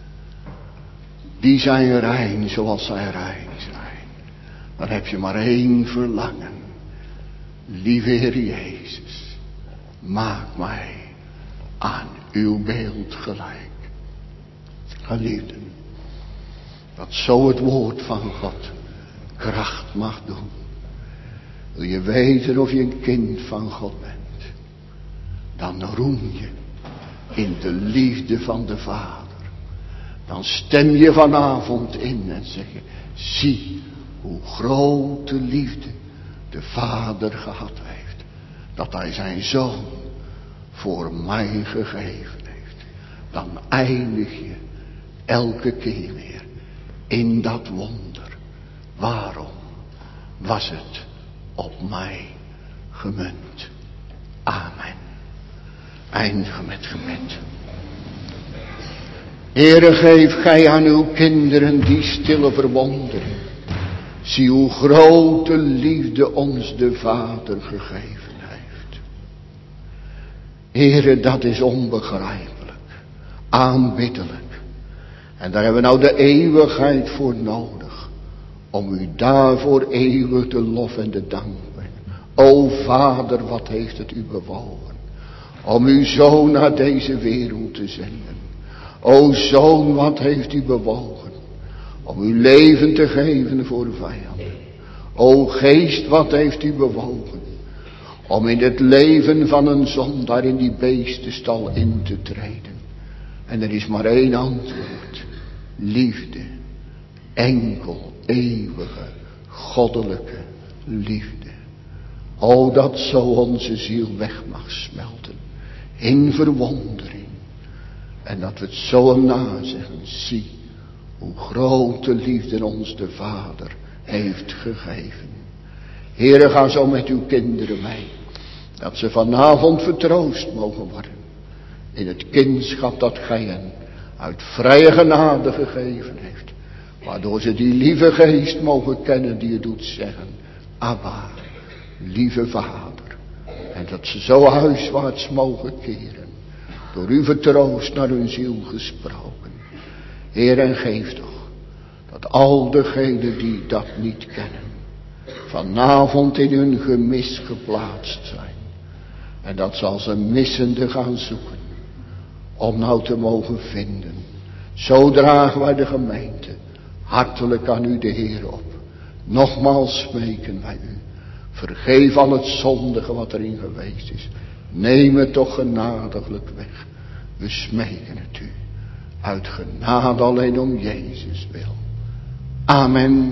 die zijn rein zoals zij rein zijn. Dan heb je maar één verlangen. Lieve Heer Jezus, maak mij aan uw beeld gelijk. Geliefden, dat zo het woord van God kracht mag doen. Wil je weten of je een kind van God bent? Dan roem je in de liefde van de Vader. Dan stem je vanavond in en zeg je, zie hoe grote liefde de Vader gehad heeft. Dat hij zijn zoon voor mij gegeven heeft. Dan eindig je elke keer weer in dat wonder. Waarom was het op mij gemunt? Amen. Eindigen met gebed. Heere, geef gij aan uw kinderen die stille verwondering. Zie hoe grote liefde ons de Vader gegeven heeft. Heere, dat is onbegrijpelijk. Aanbiddelijk. En daar hebben we nou de eeuwigheid voor nodig. Om u daarvoor eeuwig de lof en de dank brengen. O Vader, wat heeft het u bewogen. Om uw Zoon naar deze wereld te zenden. O Zoon, wat heeft u bewogen. Om uw leven te geven voor vijanden. O Geest, wat heeft u bewogen. Om in het leven van een zondaar in die beestenstal in te treden. En er is maar één antwoord. Liefde. Enkel, eeuwige, goddelijke liefde. O, dat zo onze ziel weg mag smelten. In verwondering. En dat we het zo hem nazeggen. Zie hoe grote liefde ons de Vader heeft gegeven. Heere, ga zo met uw kinderen mee. Dat ze vanavond vertroost mogen worden. In het kindschap dat gij hen uit vrije genade gegeven heeft. Waardoor ze die lieve Geest mogen kennen die het doet zeggen. Abba, lieve Vader. En dat ze zo huiswaarts mogen keren. Door uw vertroost naar hun ziel gesproken. Heer, en geef toch dat al degenen die dat niet kennen. Vanavond in hun gemis geplaatst zijn. En dat zal ze missende gaan zoeken. Om nou te mogen vinden. Zo dragen wij de gemeente hartelijk aan u de Heer op. Nogmaals smeken wij u. Vergeef al het zondige wat erin geweest is. Neem het toch genadiglijk weg. We smeken het u. Uit genade alleen om Jezus wil. Amen.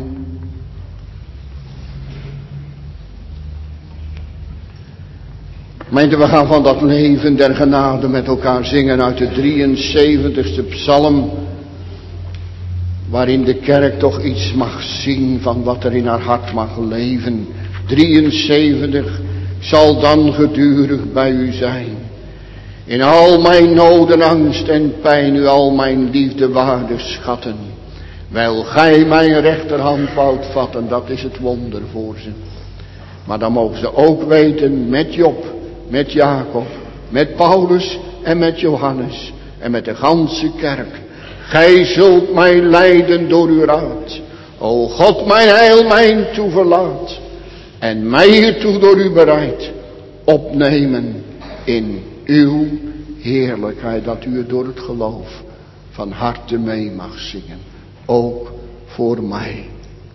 Gemeente, we gaan van dat leven der genade met elkaar zingen uit de 73ste psalm. Waarin de kerk toch iets mag zien van wat er in haar hart mag leven. 73 zal dan gedurig bij u zijn. In al mijn noden, angst en pijn, u al mijn liefde waarde schatten. Wijl gij mijn rechterhand woudt vatten, dat is het wonder voor ze. Maar dan mogen ze ook weten met Job, met Jacob, met Paulus en met Johannes en met de ganse kerk. Gij zult mij leiden door uw raad. O God, mijn heil, mijn toeverlaat. En mij hiertoe door u bereid opnemen in uw heerlijkheid. Dat u het door het geloof van harte mee mag zingen. Ook voor mij.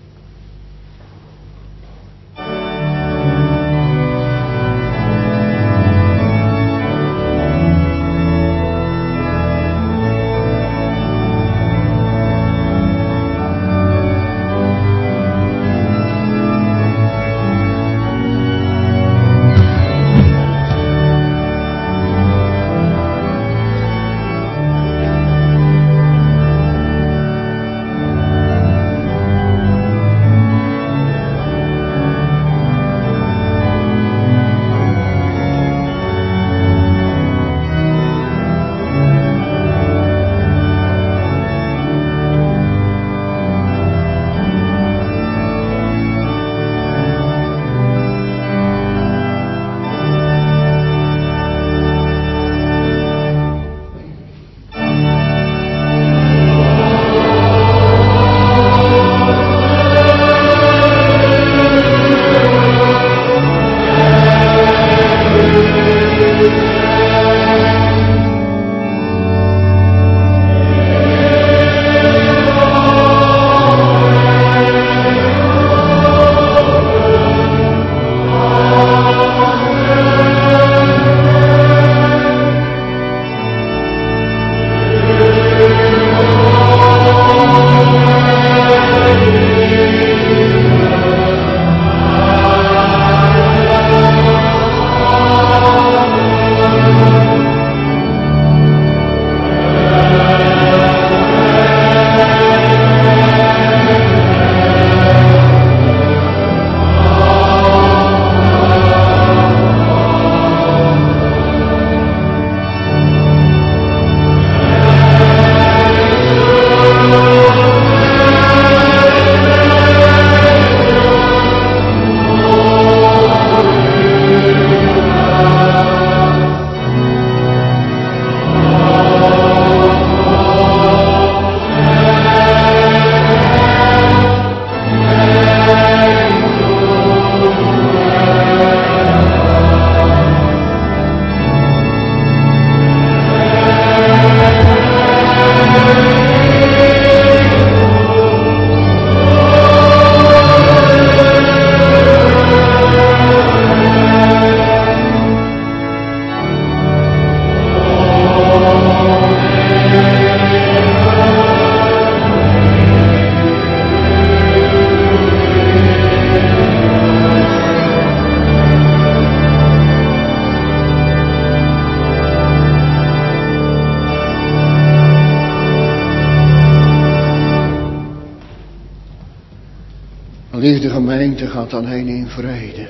Liefde gemeente, gaat dan heen in vrede.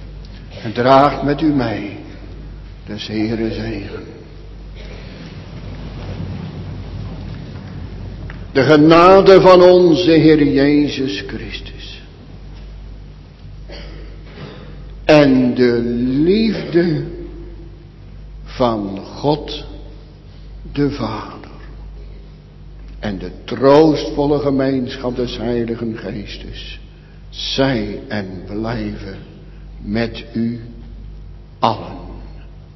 En draagt met u mee des Heere zegen. De genade van onze Heer Jezus Christus. En de liefde van God de Vader. En de troostvolle gemeenschap des Heiligen Geestes. Zij en blijven met u allen.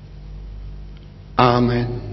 Amen.